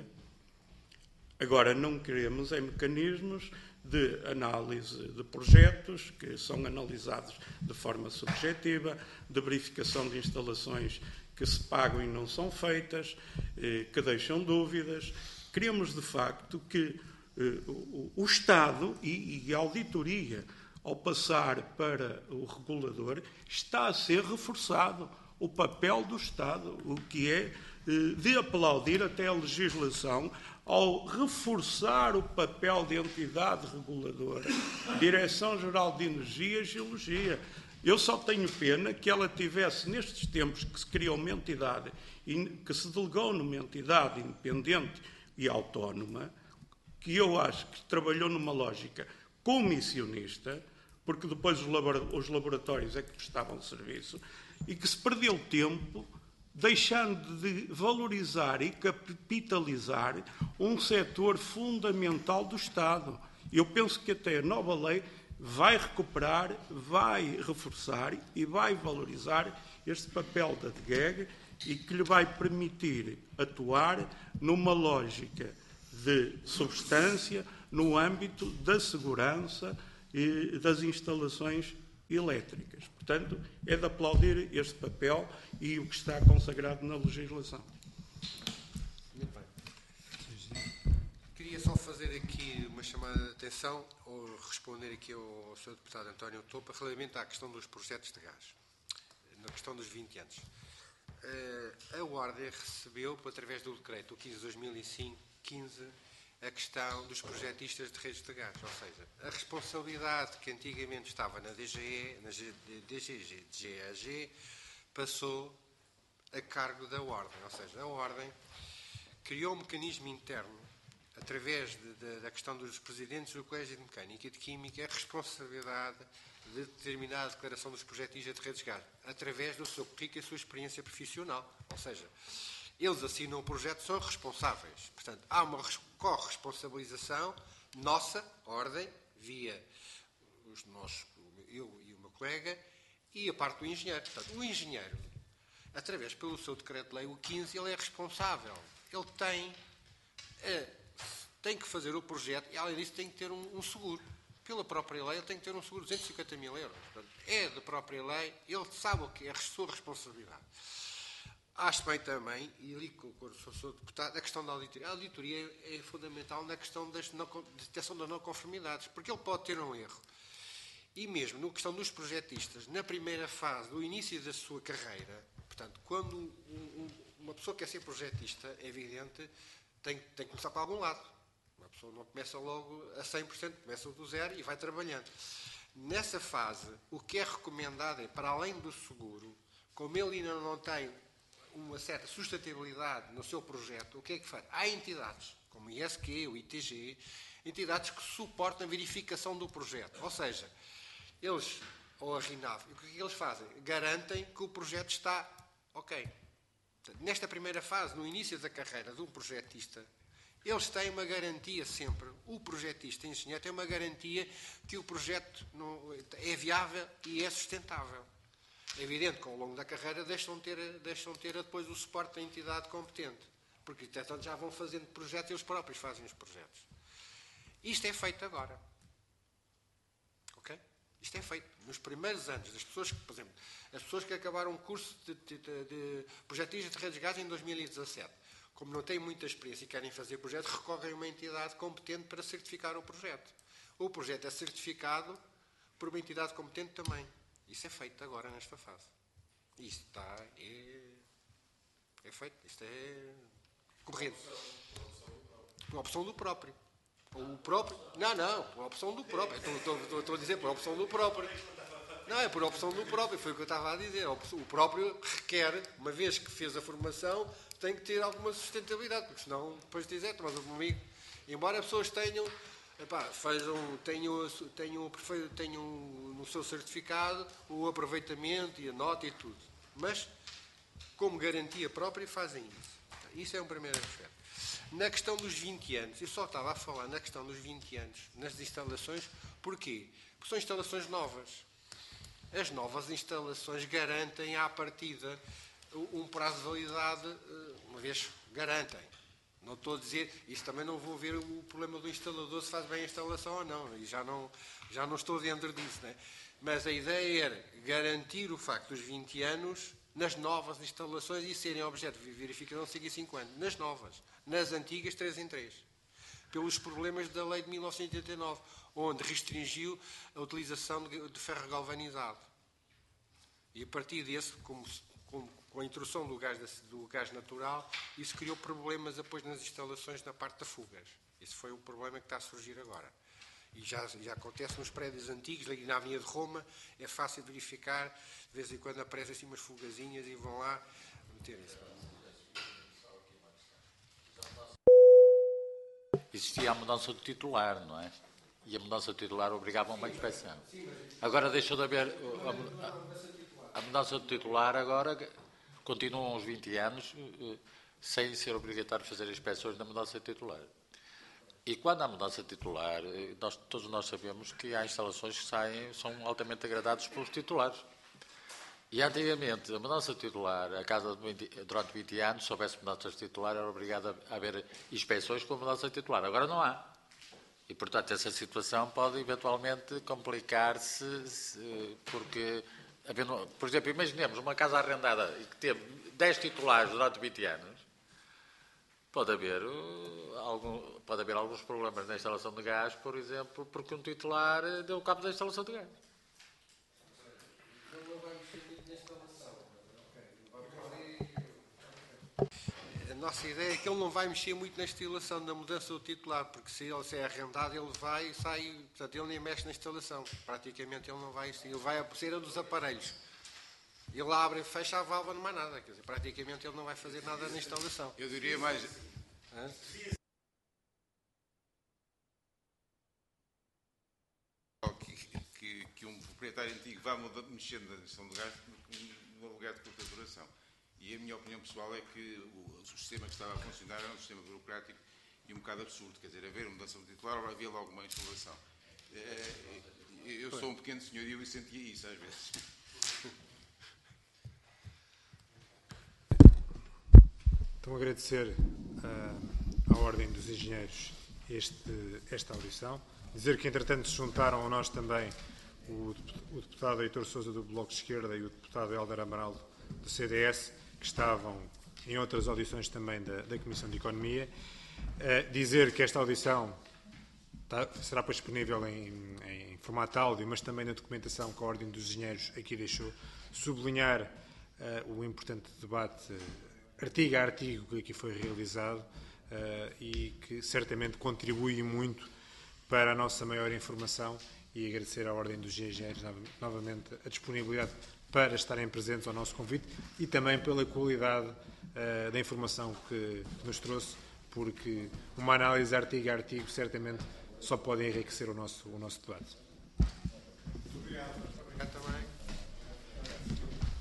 Agora, não queremos é mecanismos de análise de projetos que são analisados de forma subjetiva, de verificação de instalações que se pagam e não são feitas, eh, que deixam dúvidas. Queremos, de facto, que eh, o, o Estado e, e a auditoria, ao passar para o regulador, está a ser reforçado o papel do Estado, o que é eh, de aplaudir até a legislação ao reforçar o papel de entidade reguladora, Direção-Geral de Energia e Geologia. Eu só tenho pena que ela tivesse, nestes tempos que se criou uma entidade, que se delegou numa entidade independente e autónoma, que eu acho que trabalhou numa lógica comissionista, porque depois os laboratórios é que prestavam serviço, e que se perdeu tempo deixando de valorizar e capitalizar um setor fundamental do Estado. Eu penso que até a nova lei vai recuperar, vai reforçar e vai valorizar este papel da D G E G e que lhe vai permitir atuar numa lógica de substância no âmbito da segurança e das instalações elétricas. Portanto, é de aplaudir este papel e o que está consagrado na legislação. Muito bem. Queria só fazer aqui uma chamada de atenção, ou responder aqui ao senhor deputado António Topa, relativamente à questão dos projetos de gás, na questão dos vinte anos. A Ordem recebeu, através do decreto quinze de dois mil e quinze, a questão dos projetistas de redes de gás, ou seja, a responsabilidade que antigamente estava na D G E, na D G G A G, passou a cargo da Ordem, ou seja, a Ordem criou um mecanismo interno, através de, de, da questão dos presidentes do Colégio de Mecânica e de Química, a responsabilidade de determinar a declaração dos projetistas de redes de gás, através do seu currículo e a sua experiência profissional, ou seja, eles assinam o projeto, são responsáveis. Portanto, há uma corresponsabilização nossa, Ordem, via os nossos, eu e o meu colega, e a parte do engenheiro. Portanto, o engenheiro, através pelo seu decreto-lei, o quinze, ele é responsável. Ele tem, é, tem que fazer o projeto e, além disso, tem que ter um, um seguro. Pela própria lei, ele tem que ter um seguro de duzentos e cinquenta mil euros. Portanto, é da própria lei, ele sabe o que é a sua responsabilidade. Acho bem também, e ali concordo com o senhor deputado, a questão da auditoria. A auditoria é fundamental na questão da detecção das não conformidades, porque ele pode ter um erro. E mesmo na questão dos projetistas, na primeira fase, do início da sua carreira, portanto, quando um, um, uma pessoa que quer ser projetista, é evidente, tem, tem que começar para algum lado. Uma pessoa não começa logo a cem por cento, começa do zero e vai trabalhando. Nessa fase, o que é recomendado é, para além do seguro, como ele ainda não tem uma certa sustentabilidade no seu projeto, o que é que faz? Há entidades, como o I S Q, o I T G, entidades que suportam a verificação do projeto. Ou seja, eles, ou a RINAV, o que é que eles fazem? Garantem que o projeto está ok. Nesta primeira fase, no início da carreira de um projetista, eles têm uma garantia sempre, o projetista engenheiro tem uma garantia que o projeto não, é viável e é sustentável. É evidente que ao longo da carreira deixam de ter, deixam de ter depois o suporte da entidade competente, porque então já vão fazendo projetos e eles próprios fazem os projetos. Isto é feito agora. Ok? Isto é feito. Nos primeiros anos, das pessoas que, por exemplo, as pessoas que acabaram o curso de, de, de, de projetistas de redes de gás em dois mil e dezassete, como não têm muita experiência e querem fazer projeto, recorrem a uma entidade competente para certificar o projeto. O projeto é certificado por uma entidade competente também. Isso é feito agora, nesta fase. Isto está... É, é feito. Isto é corrente. Por opção do próprio. O próprio... Não, não. Por opção do próprio. Estou, estou, estou a dizer por opção do próprio. Não, é por opção do próprio. Foi o que eu estava a dizer. O próprio requer, uma vez que fez a formação, tem que ter alguma sustentabilidade, porque senão depois dizer, mas o comigo, embora as pessoas tenham, epá, fazem, tenham, tenham, tenham no seu certificado o aproveitamento e a nota e tudo, mas como garantia própria fazem isso. Isso é um primeiro aspecto. Na questão dos vinte anos, eu só estava a falar na questão dos vinte anos, nas instalações, porquê? Porque são instalações novas. As novas instalações garantem à partida um prazo de validade, uma vez garantem. Não estou a dizer, isso também não vou ver o problema do instalador se faz bem a instalação ou não, e já não, já não estou dentro disso, né? Mas a ideia era garantir o facto dos vinte anos nas novas instalações e serem objeto de verificação de cinco em cinco anos. Nas novas. Nas antigas, três em três. Pelos problemas da lei de mil novecentos e oitenta e nove, onde restringiu a utilização de ferro galvanizado. E a partir desse, como, como com a introdução do gás, do gás natural, isso criou problemas depois nas instalações na parte das fugas. Esse foi o problema que está a surgir agora. E já, já acontece nos prédios antigos, ali na Avenida de Roma, é fácil de verificar, de vez em quando aparecem assim umas fugazinhas e vão lá meter isso. Existia a mudança de titular, não é? E a mudança de titular obrigava a uma inspeção. Agora deixou de haver... A, a mudança de titular agora... Continuam os vinte anos sem ser obrigatório fazer inspeções na mudança de titular. E quando há mudança de titular, nós, todos nós sabemos que há instalações que saem, são altamente degradadas pelos titulares. E antigamente, a mudança de titular, a casa de vinte, durante vinte anos, se houvesse mudanças de titular, era obrigada a haver inspeções com a mudança de titular. Agora não há. E, portanto, essa situação pode eventualmente complicar-se, porque... Por exemplo, imaginemos uma casa arrendada que teve dez titulares durante vinte anos, pode haver, algum, pode haver alguns problemas na instalação de gás, por exemplo, porque um titular deu cabo da instalação de gás. A nossa ideia é que ele não vai mexer muito na instalação, na mudança do titular, porque se ele se é arrendado, ele vai e sai, portanto, ele nem mexe na instalação. Praticamente ele não vai, ele vai a ser um dos aparelhos. Ele abre e fecha a válvula, não há nada, quer dizer, praticamente ele não vai fazer nada na instalação. Eu diria mais... Hã? Que, que, que um proprietário antigo vá mudar, mexendo na gestão de gás no lugar de curta duração. E a minha opinião pessoal é que o, o sistema que estava a funcionar era um sistema burocrático e um bocado absurdo. Quer dizer, haver mudança de titular, havia logo uma instalação. É, eu sou um pequeno senhorio e sentia isso às vezes. Então, agradecer uh, à Ordem dos Engenheiros este, esta audição. Dizer que, entretanto, se juntaram a nós também o, o deputado Heitor Sousa do Bloco de Esquerda e o deputado Hélder Amaral do C D S, que estavam em outras audições também da, da Comissão de Economia. Uh, dizer que esta audição tá, será pois disponível em, em formato áudio, mas também na documentação que a Ordem dos Engenheiros aqui deixou, sublinhar uh, o importante debate artigo a artigo que aqui foi realizado uh, e que certamente contribui muito para a nossa maior informação, e agradecer à Ordem dos Engenheiros novamente a disponibilidade para estarem presentes ao nosso convite e também pela qualidade uh, da informação que nos trouxe, porque uma análise artigo a artigo certamente só pode enriquecer o nosso, o nosso debate.